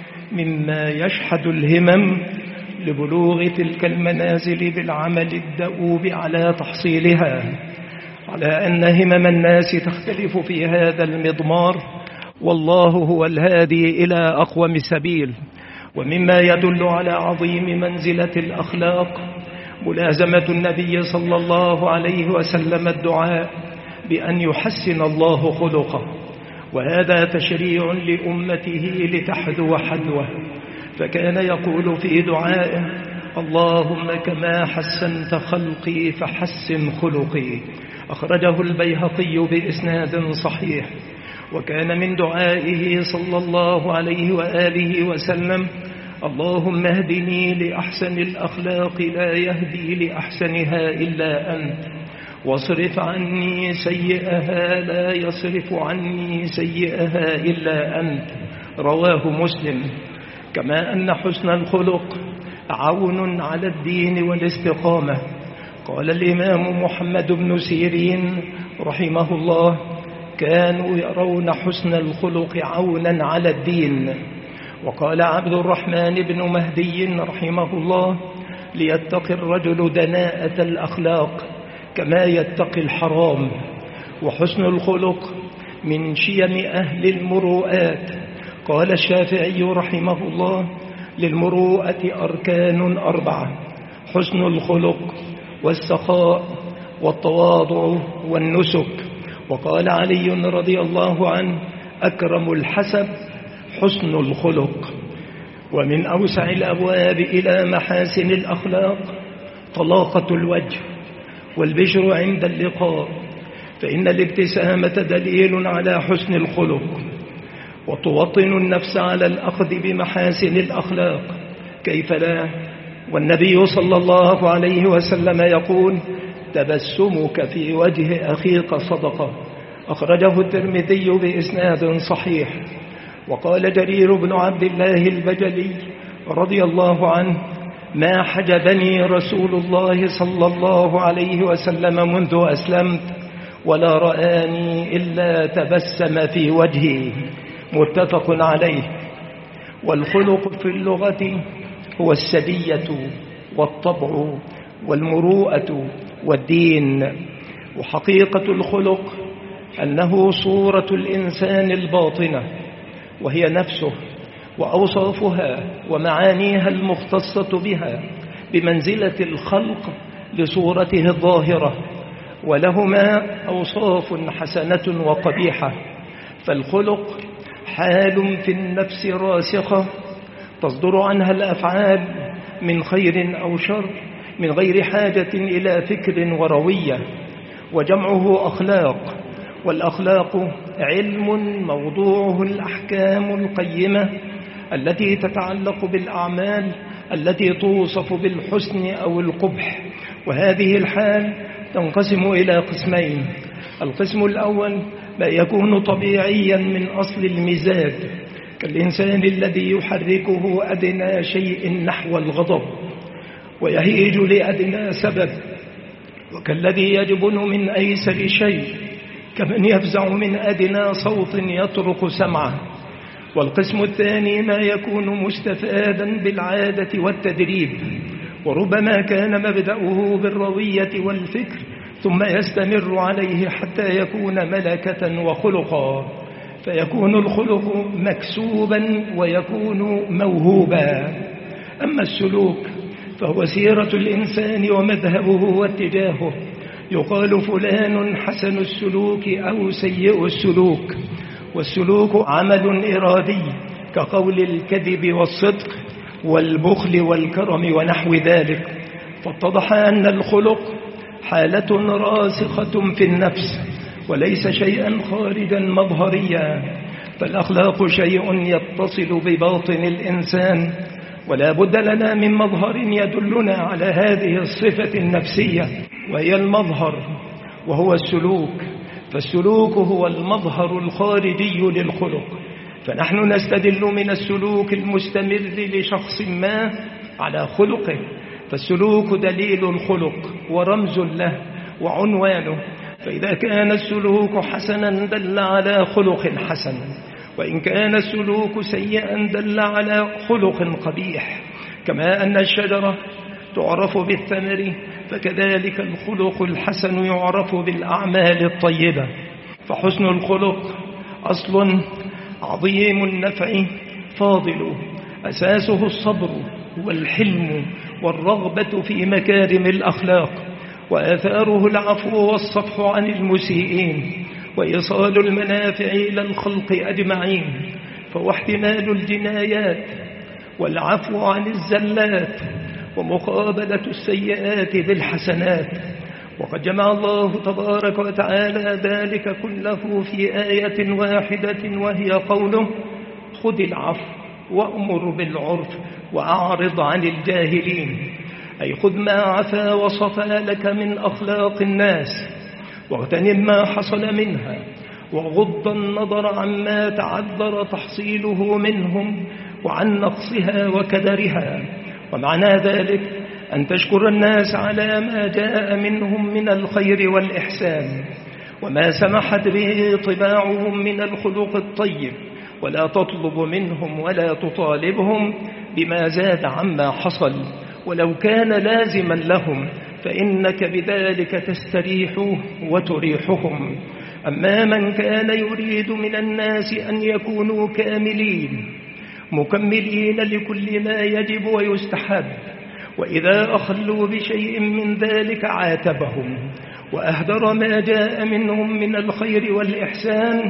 مما يشحذ الهمم لبلوغ تلك المنازل بالعمل الدؤوب على تحصيلها، على أن همم الناس تختلف في هذا المضمار، والله هو الهادي إلى أقوم سبيل. ومما يدل على عظيم منزلة الأخلاق ملازمة النبي صلى الله عليه وسلم الدعاء بأن يحسن الله خلقه، وهذا تشريع لأمته لتحذو حذوه. فكان يقول في دعائه: اللهم كما حسنت خلقي فحسن خلقي. أخرجه البيهقي بإسناد صحيح. وكان من دعائه صلى الله عليه وآله وسلم: اللهم اهدني لأحسن الأخلاق لا يهدي لأحسنها إلا أنت، واصرف عني سيئها لا يصرف عني سيئها إلا أنت. رواه مسلم. كما أن حسن الخلق عون على الدين والاستقامة. قال الإمام محمد بن سيرين رحمه الله: كانوا يرون حسن الخلق عونا على الدين. وقال عبد الرحمن بن مهدي رحمه الله: ليتقي الرجل دناءة الأخلاق كما يتقي الحرام. وحسن الخلق من شيم أهل المروءات. قال الشافعي رحمه الله: للمروءة أركان أربعة: حسن الخلق والسخاء والتواضع والنسك. وقال علي رضي الله عنه: أكرم الحسب حسن الخلق. ومن أوسع الأبواب إلى محاسن الأخلاق طلاقة الوجه والبشر عند اللقاء، فإن الابتسامة دليل على حسن الخلق، وتوطن النفس على الأخذ بمحاسن الأخلاق. كيف لا؟ والنبي صلى الله عليه وسلم يقول: تبسمك في وجه أخيك صدقة. أخرجه الترمذي بإسناد صحيح. وقال جرير بن عبد الله البجلي رضي الله عنه: ما حجبني رسول الله صلى الله عليه وسلم منذ أسلمت ولا رآني إلا تبسم في وجهي. متفق عليه. والخلق في اللغة هو السجية والطبع والمروءة والدين. وحقيقة الخلق أنه صورة الإنسان الباطنة، وهي نفسه وأوصافها ومعانيها المختصة بها بمنزلة الخلق لصورته الظاهرة، ولهما أوصاف حسنة وقبيحة. فالخلق حال في النفس راسخة تصدر عنها الأفعال من خير أو شر من غير حاجة إلى فكر وروية، وجمعه أخلاق. والأخلاق علم موضوعه الأحكام القيمة التي تتعلق بالأعمال التي توصف بالحسن أو القبح. وهذه الحال تنقسم إلى قسمين: القسم الأول ما يكون طبيعيا من أصل المزاج كالإنسان الذي يحركه أدنى شيء نحو الغضب ويهيج لأدنى سبب، وكالذي يجبن من أيسر شيء، كمن يفزع من أدنى صوت يطرق سمعه. والقسم الثاني ما يكون مستفادا بالعادة والتدريب، وربما كان مبدأه بالروية والفكر ثم يستمر عليه حتى يكون ملكة وخلقا، فيكون الخلق مكسوبا ويكون موهوبا. أما السلوك فهو سيرة الإنسان ومذهبه واتجاهه، يقال فلان حسن السلوك أو سيء السلوك. والسلوك عمل إرادي كقول الكذب والصدق والبخل والكرم ونحو ذلك. فاتضح أن الخلق حالة راسخة في النفس وليس شيئا خارجا مظهريا، فالأخلاق شيء يتصل بباطن الإنسان، ولا بد لنا من مظهر يدلنا على هذه الصفة النفسية وهي المظهر، وهو السلوك. فالسلوك هو المظهر الخارجي للخلق، فنحن نستدل من السلوك المستمر لشخص ما على خلقه، فالسلوك دليل الخلق ورمز له وعنوانه. فإذا كان السلوك حسنا دل على خلق حسن، وإن كان السلوك سيئا دل على خلق قبيح. كما أن الشجرة تعرف بالثمر، فكذلك الخلق الحسن يعرف بالأعمال الطيبة. فحسن الخلق أصل عظيم النفع فاضل، أساسه الصبر والحلم والرغبة في مكارم الأخلاق، وآثاره العفو والصفح عن المسيئين، وإيصال المنافع إلى الخلق أجمعين. فهو احتمال الجنايات والعفو عن الزلات ومقابلة السيئات بالحسنات. وقد جمع الله تبارك وتعالى ذلك كله في آية واحدة، وهي قوله: خذ العفو وأمر بالعرف وأعرض عن الجاهلين. أي خذ ما عفا وصفى لك من أخلاق الناس، واغتنم ما حصل منها، وغض النظر عما تعذر تحصيله منهم وعن نقصها وكدرها. ومعنى ذلك أن تشكر الناس على ما جاء منهم من الخير والإحسان وما سمحت به طباعهم من الخلق الطيب، ولا تطلب منهم ولا تطالبهم بما زاد عما حصل ولو كان لازما لهم، فإنك بذلك تستريح وتريحهم. أما من كان يريد من الناس أن يكونوا كاملين مكملين لكل ما يجب ويستحب، وإذا أخلوا بشيء من ذلك عاتبهم وأهدر ما جاء منهم من الخير والإحسان،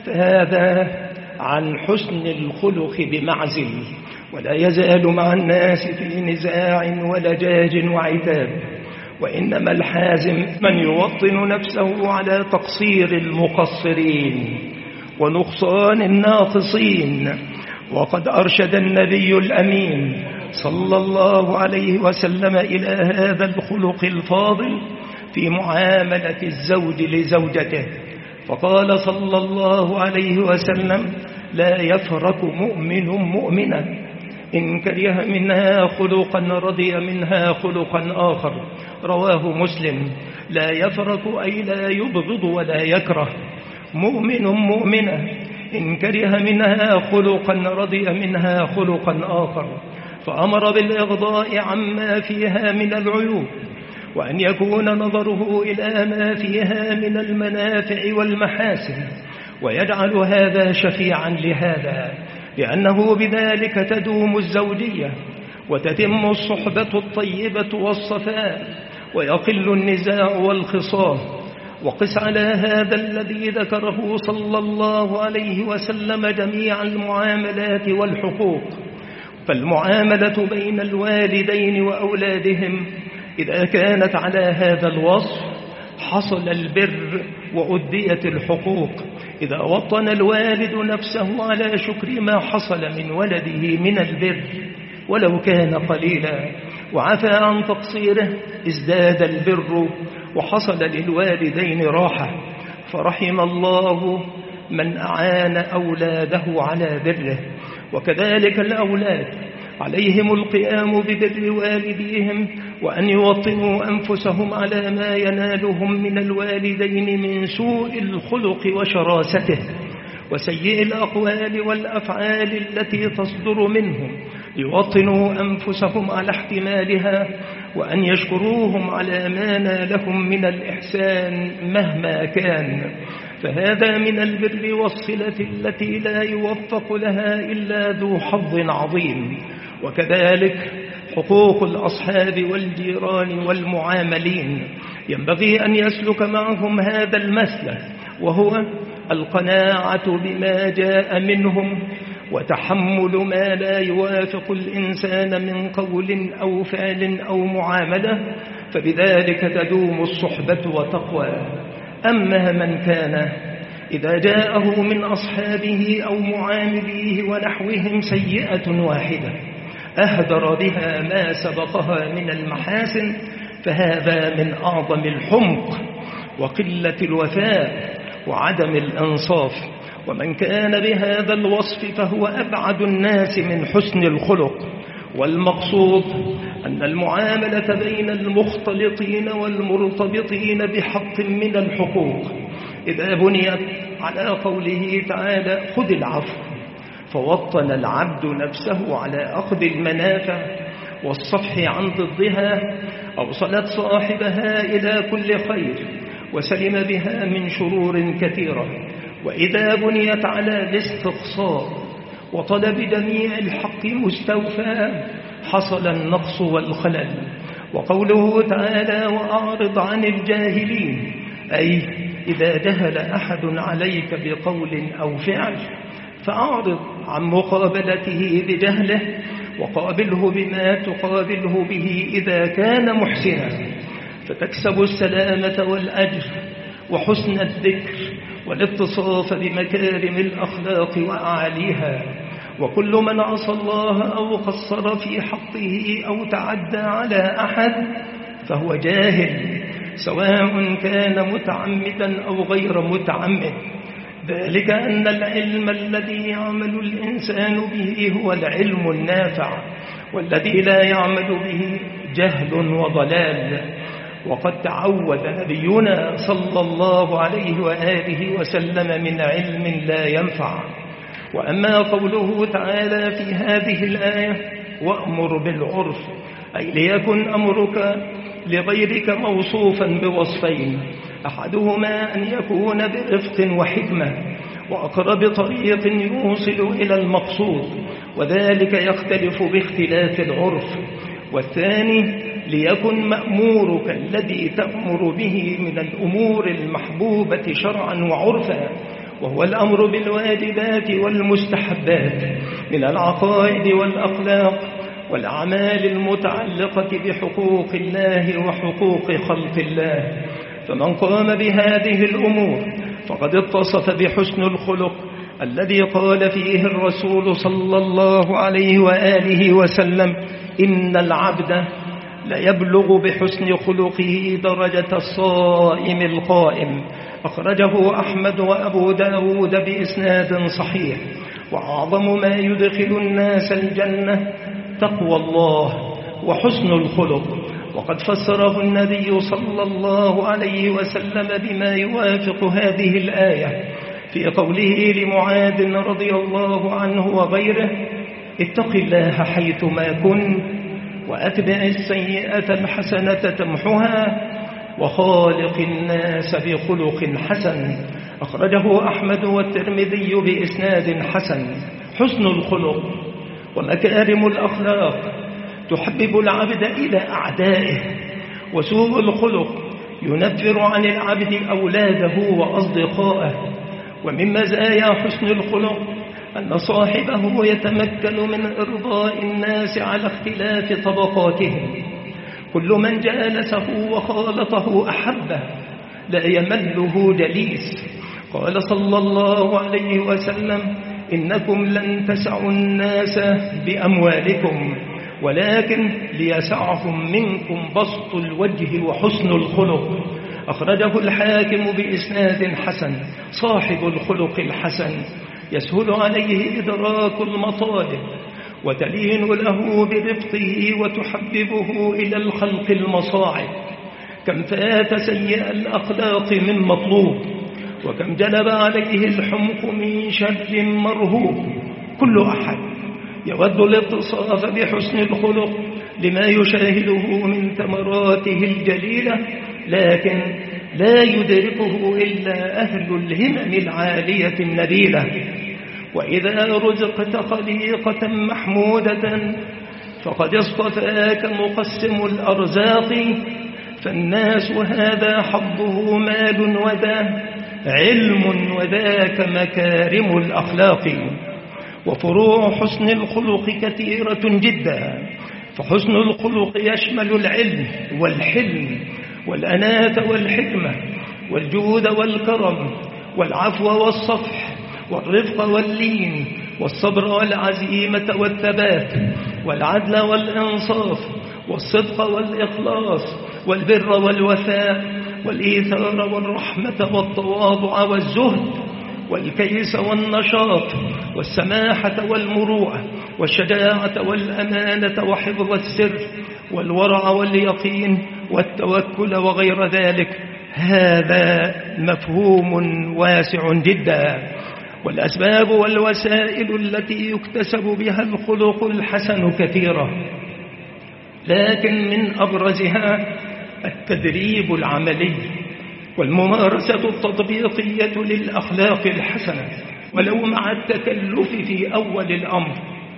فهذا عن حسن الخلق بمعزل، ولا يزال مع الناس في نزاع ولجاج وعتاب. وإنما الحازم من يوطن نفسه على تقصير المقصرين ونقصان الناقصين. وقد أرشد النبي الأمين صلى الله عليه وسلم إلى هذا الخلق الفاضل في معاملة الزوج لزوجته، فقال صلى الله عليه وسلم: لا يفرق مؤمن مؤمنا إن كره منها خلقا رضي منها خلقا آخر. رواه مسلم. لا يفرق أي لا يبغض ولا يكره مؤمن مؤمنة إن كره منها خلقا رضي منها خلقا آخر، فأمر بالإغضاء عما فيها من العيوب، وأن يكون نظره إلى ما فيها من المنافع والمحاسن، ويجعل هذا شفيعا لهذا، لأنه بذلك تدوم الزوجية وتتم الصحبة الطيبة والصفاء، ويقل النزاع والخصام. وقس على هذا الذي ذكره صلى الله عليه وسلم جميع المعاملات والحقوق. فالمعاملة بين الوالدين وأولادهم إذا كانت على هذا الوصف حصل البر وأديت الحقوق. إذا وطن الوالد نفسه على شكر ما حصل من ولده من البر ولو كان قليلا، وعفى عن تقصيره، ازداد البر وحصل للوالدين راحة. فرحم الله من أعان أولاده على بره. وكذلك الأولاد عليهم القيام ببر والديهم، وأن يوطنوا أنفسهم على ما ينالهم من الوالدين من سوء الخلق وشراسته وسيء الأقوال والأفعال التي تصدر منهم، يوطنوا أنفسهم على احتمالها، وأن يشكروهم على ما نالهم من الإحسان مهما كان. فهذا من البر والصلة التي لا يوفق لها إلا ذو حظ عظيم. وكذلك حقوق الأصحاب والجيران والمعاملين ينبغي أن يسلك معهم هذا المسلك، وهو القناعة بما جاء منهم وتحمل ما لا يوافق الإنسان من قول أو فعل أو معاملة، فبذلك تدوم الصحبة وتقوى. أما من كان إذا جاءه من أصحابه أو معامليه ونحوهم سيئة واحدة أهدر بها ما سبقها من المحاسن، فهذا من أعظم الحمق وقلة الوفاء وعدم الإنصاف. ومن كان بهذا الوصف فهو أبعد الناس من حسن الخلق. والمقصود أن المعاملة بين المختلطين والمرتبطين بحق من الحقوق إذا بنيت على قوله تعالى خذ العفو، فوطن العبد نفسه على أخذ المنافع والصفح عن ضدها، أوصلت صاحبها إلى كل خير وسلم بها من شرور كثيرة. وإذا بنيت على الاستقصاء وطلب جميع الحق مستوفى حصل النقص والخلل. وقوله تعالى وأعرض عن الجاهلين، أي إذا جهل أحد عليك بقول أو فعل فأعرض عن مقابلته بجهله، وقابله بما تقابله به إذا كان محسنا، فتكسب السلامة والأجر وحسن الذكر والاتصاف بمكارم الأخلاق وأعاليها. وكل من عصى الله أو قصر في حقه أو تعدى على أحد فهو جاهل، سواء كان متعمدا أو غير متعمد. ذلك أن العلم الذي يعمل الإنسان به هو العلم النافع، والذي لا يعمل به جهل وضلال. وقد تعود نبينا صلى الله عليه وآله وسلم من علم لا ينفع. وأما قوله تعالى في هذه الآية وأمر بالعرف، أي ليكن أمرك لغيرك موصوفا بوصفين، أحدهما أن يكون برفق وحكمة وأقرب طريق يوصل إلى المقصود، وذلك يختلف باختلاف العرف. والثاني ليكن مأمورك الذي تأمر به من الأمور المحبوبة شرعا وعرفا، وهو الأمر بالواجبات والمستحبات من العقائد والأخلاق والأعمال المتعلقة بحقوق الله وحقوق خلق الله. فمن قام بهذه الأمور فقد اتصف بحسن الخلق الذي قال فيه الرسول صلى الله عليه وآله وسلم إن العبد ليبلغ بحسن خلقه درجة الصائم القائم، أخرجه أحمد وأبو داود بإسناد صحيح. وأعظم ما يدخل الناس الجنة تقوى الله وحسن الخلق، وقد فسره النبي صلى الله عليه وسلم بما يوافق هذه الآية في قوله لمعاذ رضي الله عنه وغيره اتق الله حيثما كنت وأتبع السيئة الحسنة تمحها وخالق الناس بخلق حسن، أخرجه أحمد والترمذي بإسناد حسن. حسن الخلق ومكارم الأخلاق تحبب العبد إلى أعدائه، وسوء الخلق ينفر عن العبد أولاده وأصدقائه. ومن مزايا حسن الخلق أن صاحبه يتمكن من إرضاء الناس على اختلاف طبقاتهم، كل من جالسه وخالطه أحبه لا يمله جليس. قال صلى الله عليه وسلم إنكم لن تسعوا الناس بأموالكم ولكن ليسعهم منكم بسط الوجه وحسن الخلق، أخرجه الحاكم بإسناد حسن. صاحب الخلق الحسن يسهل عليه إدراك المطالب وتلين له برفقه وتحببه إلى الخلق المصاعب. كم فات سيء الأخلاق من مطلوب، وكم جلب عليه الحمق من شر مرهوب. كل أحد يود الاتصاف بحسن الخلق لما يشاهده من ثمراته الجليلة، لكن لا يدركه إلا أهل الهمم العالية النبيلة. وإذا رزقت خليقة محمودة فقد اصطفاك مقسم الأرزاق، فالناس هذا حظه مال وذا علم وذاك مكارم الأخلاق. وفروع حسن الخلق كثيرة جدا، فحسن الخلق يشمل العلم والحلم والأناة والحكمة والجود والكرم والعفو والصفح والرفق واللين والصبر والعزيمة والثبات والعدل والإنصاف والصدق والإخلاص والبر والوفاء والإيثار والرحمة والتواضع والزهد والكيس والنشاط والسماحة والمروءة والشجاعة والأمانة وحفظ السر والورع واليقين والتوكل وغير ذلك. هذا مفهوم واسع جدا. والأسباب والوسائل التي يكتسب بها الخلق الحسن كثيرة، لكن من أبرزها التدريب العملي والممارسة التطبيقية للأخلاق الحسنة، ولو مع التكلف في أول الأمر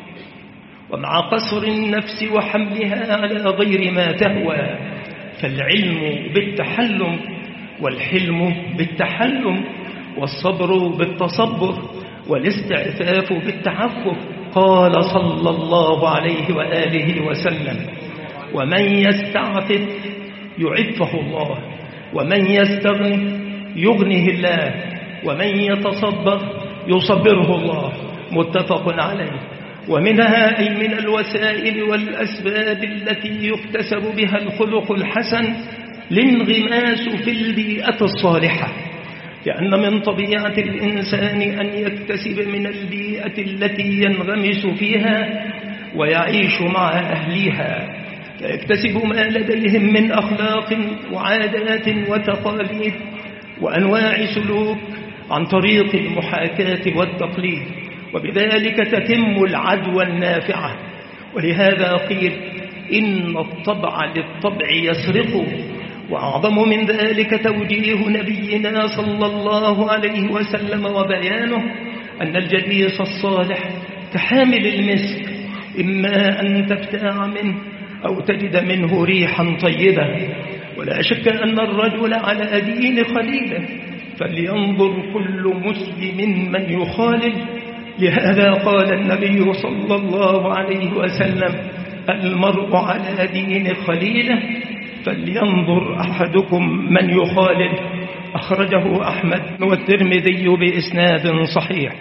ومع قصر النفس وحملها على غير ما تهوى. فالعلم بالتحلم والحلم بالتحلم والصبر بالتصبر والاستعفاف بالتعفف. قال صلى الله عليه وآله وسلم: ومن يستعفف يعفه الله، ومن يستغني يغنه الله، ومن يتصبر يصبره الله. متفق عليه. ومنها أي من الوسائل والأسباب التي يكتسب بها الخلق الحسن الانغماس في البيئة الصالحة، لأن من طبيعة الإنسان أن يكتسب من البيئة التي ينغمس فيها ويعيش مع أهليها، فيكتسب ما لديهم من أخلاق وعادات وتقاليد وأنواع سلوك عن طريق المحاكاة والتقليد، وبذلك تتم العدوى النافعة. ولهذا قيل إن الطبع للطبع يسرق. وأعظم من ذلك توجيه نبينا صلى الله عليه وسلم وبيانه أن الجليس الصالح كحامل المسك، إما أن تبتاع منه أو تجد منه ريحا طيبة. ولا شك أن الرجل على دين خليله، فلينظر كل مسلم من يخالل. لهذا قال النبي صلى الله عليه وسلم: المرء على دين خليله فلينظر أحدكم من يخالل. أخرجه أحمد والترمذي بإسناد صحيح.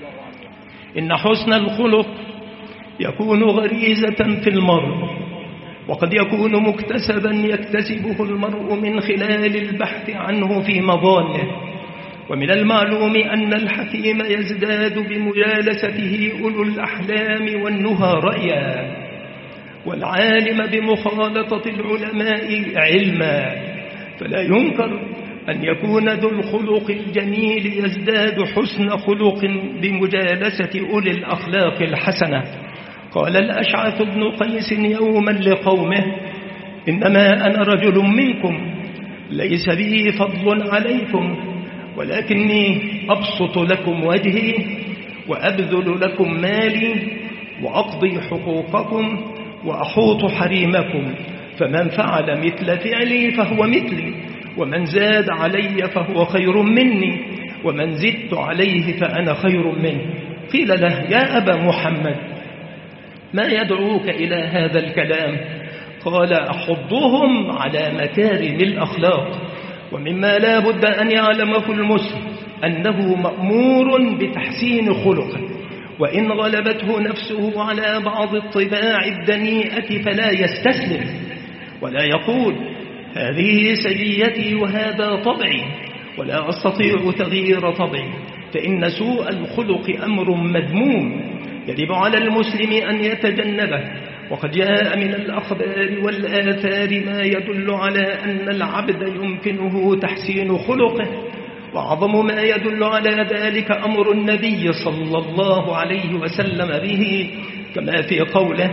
إن حسن الخلق يكون غريزة في المرء، وقد يكون مكتسبا يكتسبه المرء من خلال البحث عنه في مظانه. ومن المعلوم أن الحكيم يزداد بمجالسته أولو الأحلام والنهى رأيا، والعالم بمخالطة العلماء علما. فلا ينكر أن يكون ذو الخلق الجميل يزداد حسن خلق بمجالسة أولي الأخلاق الحسنة. قال الأشعث بن قيس يوما لقومه: إنما أنا رجل منكم، ليس بي فضل عليكم، ولكني أبسط لكم وجهي وأبذل لكم مالي وأقضي حقوقكم وأحوط حريمكم، فمن فعل مثل فعلي فهو مثلي، ومن زاد علي فهو خير مني، ومن زدت عليه فأنا خير منه. قيل له: يا أبا محمد، ما يدعوك إلى هذا الكلام؟ قال: أحضهم على مكارم الأخلاق. ومما لا بد أن يعلمه المسلم أنه مأمور بتحسين خلقه، وإن غلبته نفسه على بعض الطباع الدنيئة فلا يستسلم، ولا يقول هذه سجيتي وهذا طبعي، ولا أستطيع تغيير طبعي، فإن سوء الخلق أمر مذموم يجب على المسلم أن يتجنبه. وقد جاء من الأخبار والآثار ما يدل على أن العبد يمكنه تحسين خلقه، وأعظم ما يدل على ذلك أمر النبي صلى الله عليه وسلم به، كما في قوله: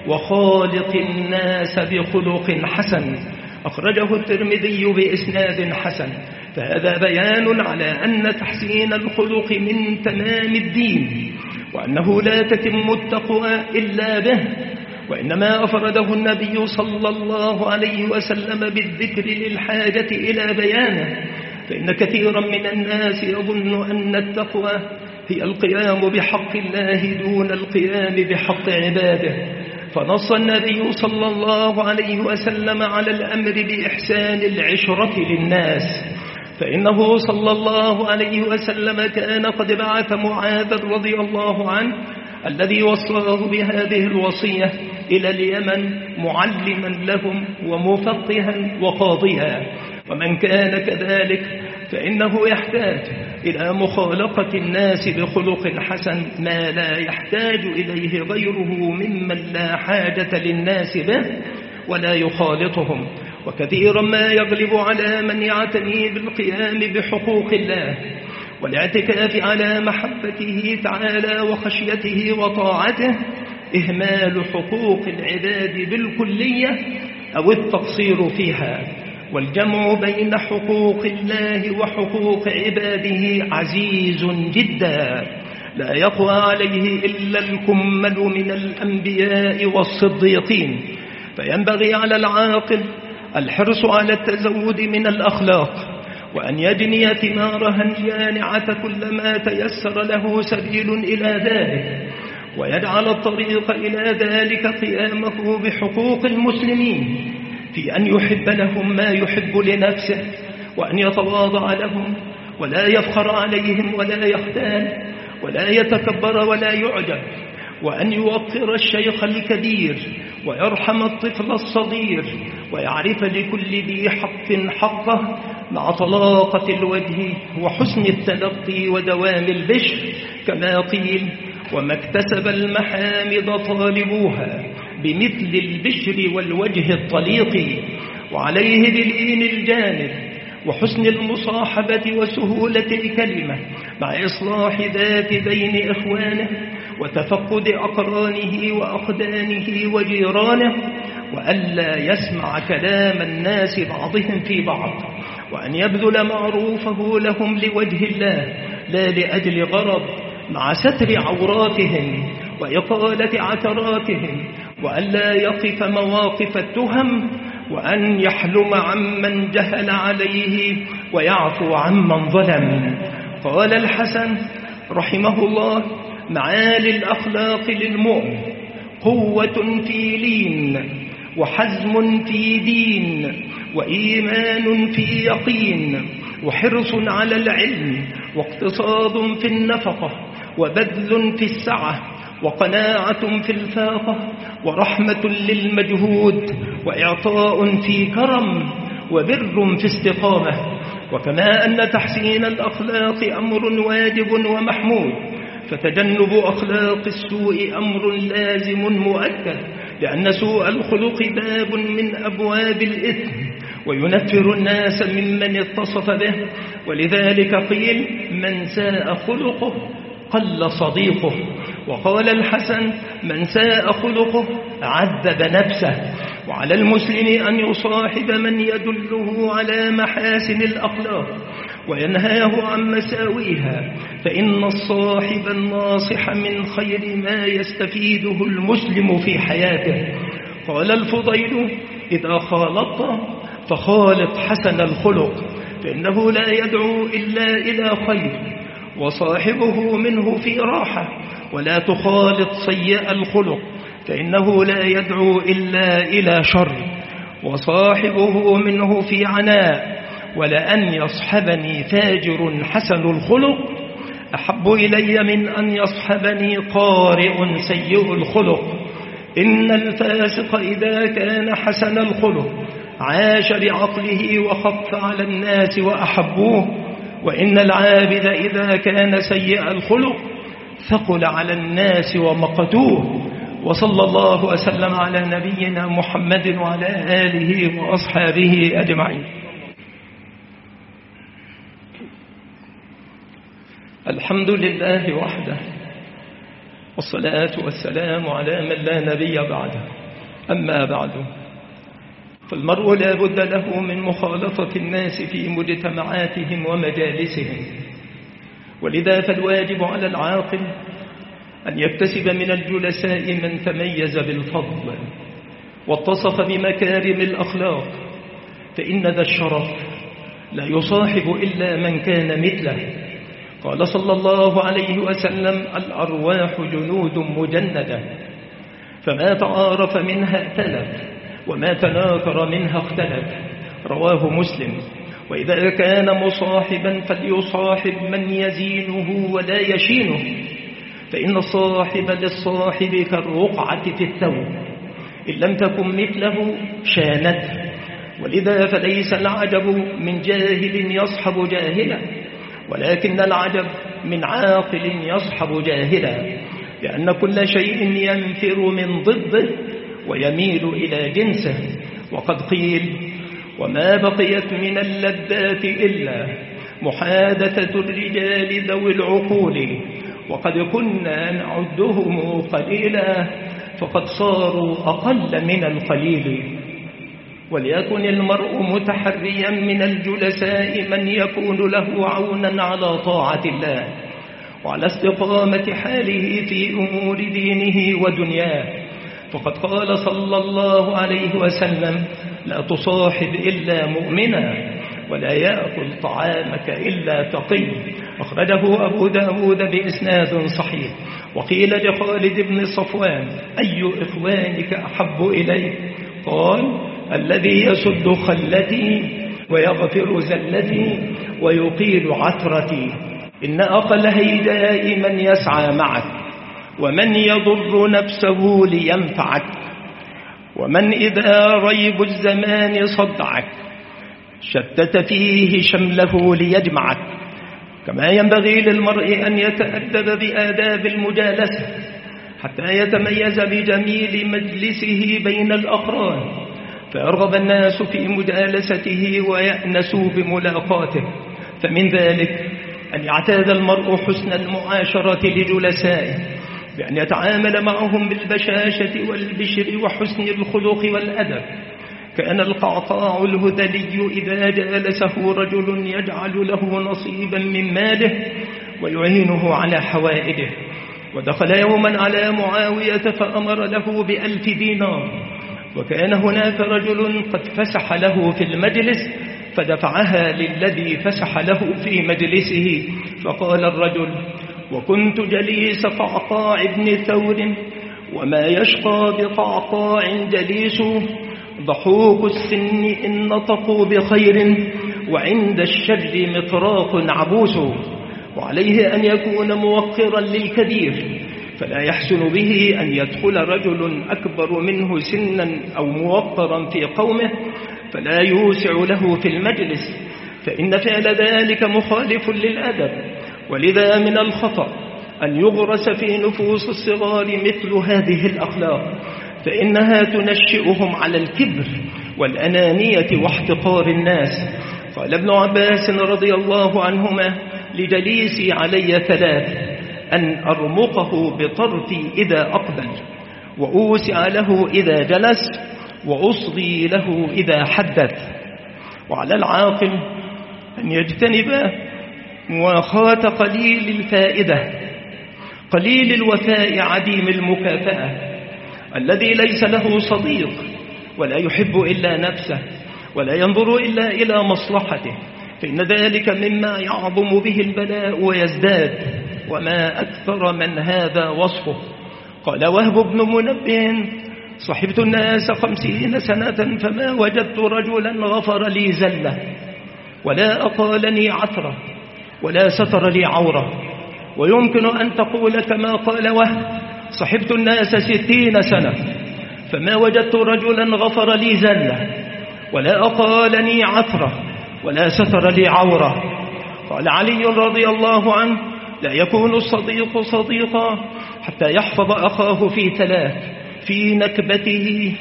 وخالق الناس بخلق حسن، أخرجه الترمذي بإسناد حسن. فهذا بيان على أن تحسين الخلق من تمام الدين، وأنه لا تتم التقوى إلا به، وإنما أفرده النبي صلى الله عليه وسلم بالذكر للحاجة إلى بيانه، فإن كثيرا من الناس يظن أن التقوى هي القيام بحق الله دون القيام بحق عباده. فنص النبي صلى الله عليه وسلم على الأمر بإحسان العشرة للناس، فإنه صلى الله عليه وسلم كان قد بعث معاذ رضي الله عنه الذي وصاه بهذه الوصية إلى اليمن معلما لهم ومفقها وقاضيا، ومن كان كذلك فإنه يحتاج إلى مخالقة الناس بخلق حسن ما لا يحتاج إليه غيره ممن لا حاجة للناس به ولا يخالطهم. وكثيرا ما يغلب على من يعتني بالقيام بحقوق الله والاعتكاف على محبته تعالى وخشيته وطاعته إهمال حقوق العباد بالكلية أو التقصير فيها. والجمع بين حقوق الله وحقوق عباده عزيز جدا، لا يقوى عليه إلا الكمل من الأنبياء والصديقين. فينبغي على العاقل الحرص على التزود من الأخلاق، وأن يجني ثمارها الجانعة كلما تيسر له سبيل إلى ذلك، ويجعل الطريق إلى ذلك قيامه بحقوق المسلمين في أن يحب لهم ما يحب لنفسه، وأن يتواضع لهم ولا يفخر عليهم ولا يختال ولا يتكبر ولا يعجب، وأن يوقر الشيخ الكبير ويرحم الطفل الصغير، ويعرف لكل ذي حق حقه مع طلاقة الوجه وحسن التلقي ودوام البشر، كما قيل: وما اكتسب المحامد طالبوها بمثل البشر والوجه الطليق. وعليه بلين الجانب وحسن المصاحبة وسهولة الكلمة مع إصلاح ذات بين إخوانه وتفقد أقرانه وأخدانه وجيرانه، وألا يسمع كلام الناس بعضهم في بعض، وأن يبذل معروفه لهم لوجه الله لا لأجل غرض، مع ستر عوراتهم وإقالة عثراتهم، وألا يقف مواقف التهم، وأن يحلم عمن جهل عليه ويعفو عمن ظلم. قال الحسن رحمه الله: معالي الأخلاق للمؤمن قوة في لين، وحزم في دين، وإيمان في يقين، وحرص على العلم، واقتصاد في النفقة، وبذل في السعة، وقناعة في الفاقة، ورحمة للمجهود، وإعطاء في كرم، وبر في استقامة. وكما أن تحسين الأخلاق أمر واجب ومحمود، فتجنب أخلاق السوء أمر لازم مؤكد، لأن سوء الخلق باب من أبواب الإثم وينفر الناس ممن اتصف به. ولذلك قيل: من ساء خلقه قل صديقه. وقال الحسن: من ساء خلقه عذب نفسه. وعلى المسلم أن يصاحب من يدله على محاسن الأخلاق وينهاه عن مساويها، فإن الصاحب الناصح من خير ما يستفيده المسلم في حياته. قال الفضيل: إذا خالطت فخالط حسن الخلق، فإنه لا يدعو إلا إلى خير، وصاحبه منه في راحة، ولا تخالط سيء الخلق، فإنه لا يدعو إلا إلى شر، وصاحبه منه في عناء. ولأن يصحبني فاجر حسن الخلق أحب إلي من أن يصحبني قارئ سيء الخلق. إن الفاسق إذا كان حسن الخلق عاش بعقله وخف على الناس وأحبوه. وإن العابد إذا كان سيء الخلق ثقل على الناس ومقتوه. وصلى الله وسلم على نبينا محمد وعلى آله وأصحابه أجمعين. الحمد لله وحده، والصلاة والسلام على من لا نبي بعده. أما بعد، فالمرء لا بد له من مخالطة الناس في مجتمعاتهم ومجالسهم، ولذا فالواجب على العاقل أن يكتسب من الجلساء من تميز بالفضل واتصف بمكارم الأخلاق، فإن ذا الشرف لا يصاحب إلا من كان مثله. قال صلى الله عليه وسلم: الأرواح جنود مجندة، فما تعارف منها ائتلف وما تناكر منها اختلف. رواه مسلم. وإذا كان مصاحبا فليصاحب من يزينه ولا يشينه، فإن الصاحب للصاحب كالرقعة في الثوب، إن لم تكن مثله شانته. ولذا فليس العجب من جاهل يصحب جاهلا، ولكن العجب من عاقل يصحب جاهلا، لأن كل شيء ينفر من ضده ويميل إلى جنسه. وقد قيل: وما بقيت من اللذات إلا محادثة الرجال ذوي العقول، وقد كنا نعدهم قليلا فقد صاروا أقل من القليل. وليكن المرء متحريا من الجلساء من يكون له عونا على طاعة الله وعلى استقامة حاله في أمور دينه ودنياه. فقد قال صلى الله عليه وسلم: لا تصاحب إلا مؤمنا، ولا يأكل طعامك إلا تقي. أخرجه أبو داود بإسناد صحيح. وقيل لخالد بن صفوان: أي إخوانك أحب إليك؟ قال: الذي يسد خلتي ويغفر زلتي ويقيل عثرتي. إن أقل هيداء من يسعى معك، ومن يضر نفسه لينفعك، ومن إذا ريب الزمان صدعك شتت فيه شمله ليجمعك. كما ينبغي للمرء أن يتأدب بآداب المجالسة حتى يتميز بجميل مجلسه بين الأقران، فيرغب الناس في مجالسته ويأنسوا بملاقاته. فمن ذلك أن يعتاد المرء حسن المعاشرة لجلسائه، بأن يتعامل معهم بالبشاشة والبشر وحسن الخلق والأدب. كان القعقاع الهذلي إذا جالسه رجل يجعل له نصيبا من ماله ويعينه على حوائجه. ودخل يوما على معاوية فأمر له بألف دينار، وكان هناك رجل قد فسح له في المجلس فدفعها للذي فسح له في مجلسه. فقال الرجل: وكنت جليس قعقاع بن ثور، وما يشقى بقعقاع جليس، ضحوك السن إن نطقوا بخير، وعند الشر مطراق عبوس. وعليه أن يكون موقرا للكبير، فلا يحسن به أن يدخل رجل أكبر منه سنا أو موقرا في قومه فلا يوسع له في المجلس، فإن فعل ذلك مخالف للأدب. ولذا من الخطأ أن يغرس في نفوس الصغار مثل هذه الأخلاق، فإنها تنشئهم على الكبر والأنانية واحتقار الناس. قال ابن عباس رضي الله عنهما: لجليسي علي ثلاث: أن أرمقه بطرفي إذا أقبل، وأوسع له إذا جلس، وأصغي له إذا حدث. وعلى العاقل أن يجتنب مواخاة قليل الفائدة، قليل الوفاء، عديم المكافأة، الذي ليس له صديق ولا يحب إلا نفسه ولا ينظر إلا إلى مصلحته، فإن ذلك مما يعظم به البلاء ويزداد. وما أكثر من هذا وصفه. قال وهب بن منبه: صحبت الناس خمسين سنة فما وجدت رجلا غفر لي زلة، ولا أقالني عثرة، ولا ستر لي عورة. ويمكن أن تقول كما قال وهب: صحبت الناس ستين سنة فما وجدت رجلا غفر لي زلة، ولا أقالني عثرة ولا ستر لي عورة. قال علي رضي الله عنه: لا يكون الصديق صديقا حتى يحفظ أخاه في ثلاث: في نكبته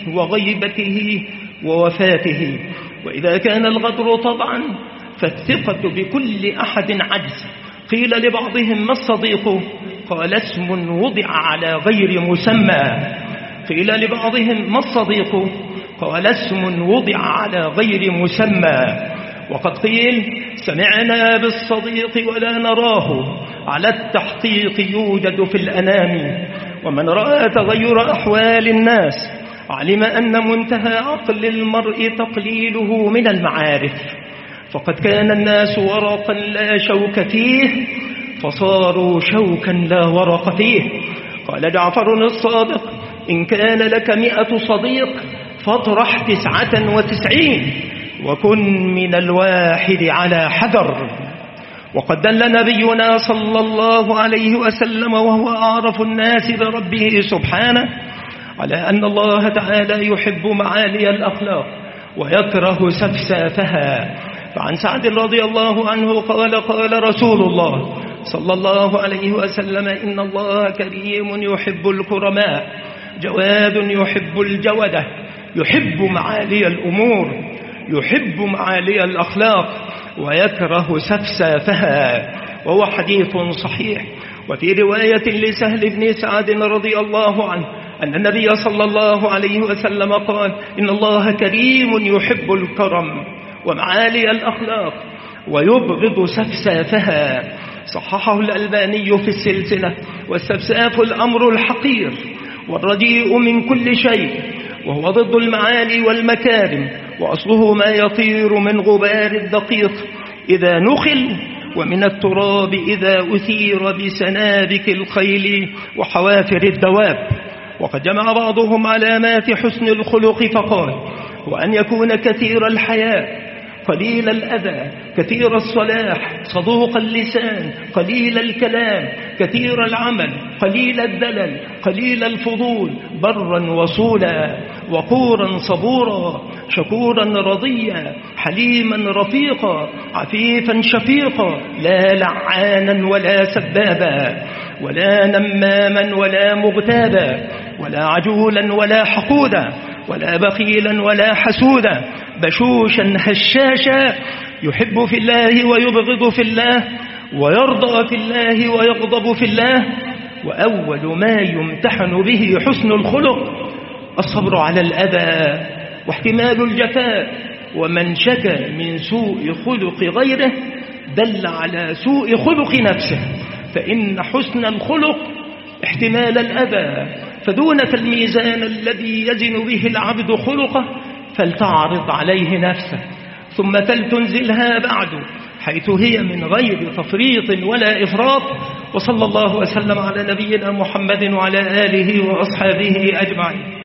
وغيبته ووفاته. وإذا كان الغدر طبعا فالثقة بكل أحد عجز. قيل لبعضهم: ما الصديق؟ قال: اسم وضع على غير مسمى. قيل لبعضهم: ما الصديق؟ قال: اسم وضع على غير مسمى. وقد قيل: سمعنا بالصديق ولا نراه، على التحقيق يوجد في الأنام. ومن رأى تغير أحوال الناس علم أن منتهى عقل المرء تقليله من المعارف. فقد كان الناس ورقا لا شوك فيه، فصاروا شوكا لا ورق فيه. قال جعفر الصادق: إن كان لك مئة صديق فاطرح تسعة وتسعين وكن من الواحد على حذر. وقد دل نبينا صلى الله عليه وسلم وهو أعرف الناس بربه سبحانه على أن الله تعالى يحب معالي الأخلاق ويكره سفسافها. فعن سعد رضي الله عنه قال: قال رسول الله صلى الله عليه وسلم: إن الله كريم يحب الكرماء، جواد يحب الجودة، يحب معالي الأمور، يحب معالي الأخلاق ويكره سفسافها. وهو حديث صحيح. وفي رواية لسهل بن سعد رضي الله عنه أن النبي صلى الله عليه وسلم قال: إن الله كريم يحب الكرم ومعالي الأخلاق ويبغض سفسافها. صححه الألباني في السلسلة. والسفساف الأمر الحقير والرديء من كل شيء، وهو ضد المعالي والمكارم، وأصله ما يطير من غبار الدقيق إذا نخل، ومن التراب إذا أثير بسنابك الخيل وحوافر الدواب. وقد جمع بعضهم علامات حسن الخلق فقال: وأن يكون كثير الحياء، قليل الأذى، كثير الصلاح، صدوق اللسان، قليل الكلام، كثير العمل، قليل الدلل، قليل الفضول، برا وصولا، وقورا صبورا، شكورا رضيا، حليما رفيقا، عفيفا شفيقا، لا لعانا ولا سبابا، ولا نماما ولا مغتابا، ولا عجولا ولا حقودا، ولا بخيلا ولا حسودا، بشوشا هشاشا، يحب في الله ويبغض في الله، ويرضى في الله ويغضب في الله. وأول ما يمتحن به حسن الخلق الصبر على الأذى واحتمال الجفاء. ومن شكى من سوء خلق غيره دل على سوء خلق نفسه، فإن حسن الخلق احتمال الأذى. فدونك الميزان الذي يزن به العبد خلقه فلتعرض عليه نفسه، ثم تلتنزلها بعد حيث هي من غير تفريط ولا إفراط. وصلى الله وسلم على نبينا محمد وعلى آله وأصحابه أجمعين.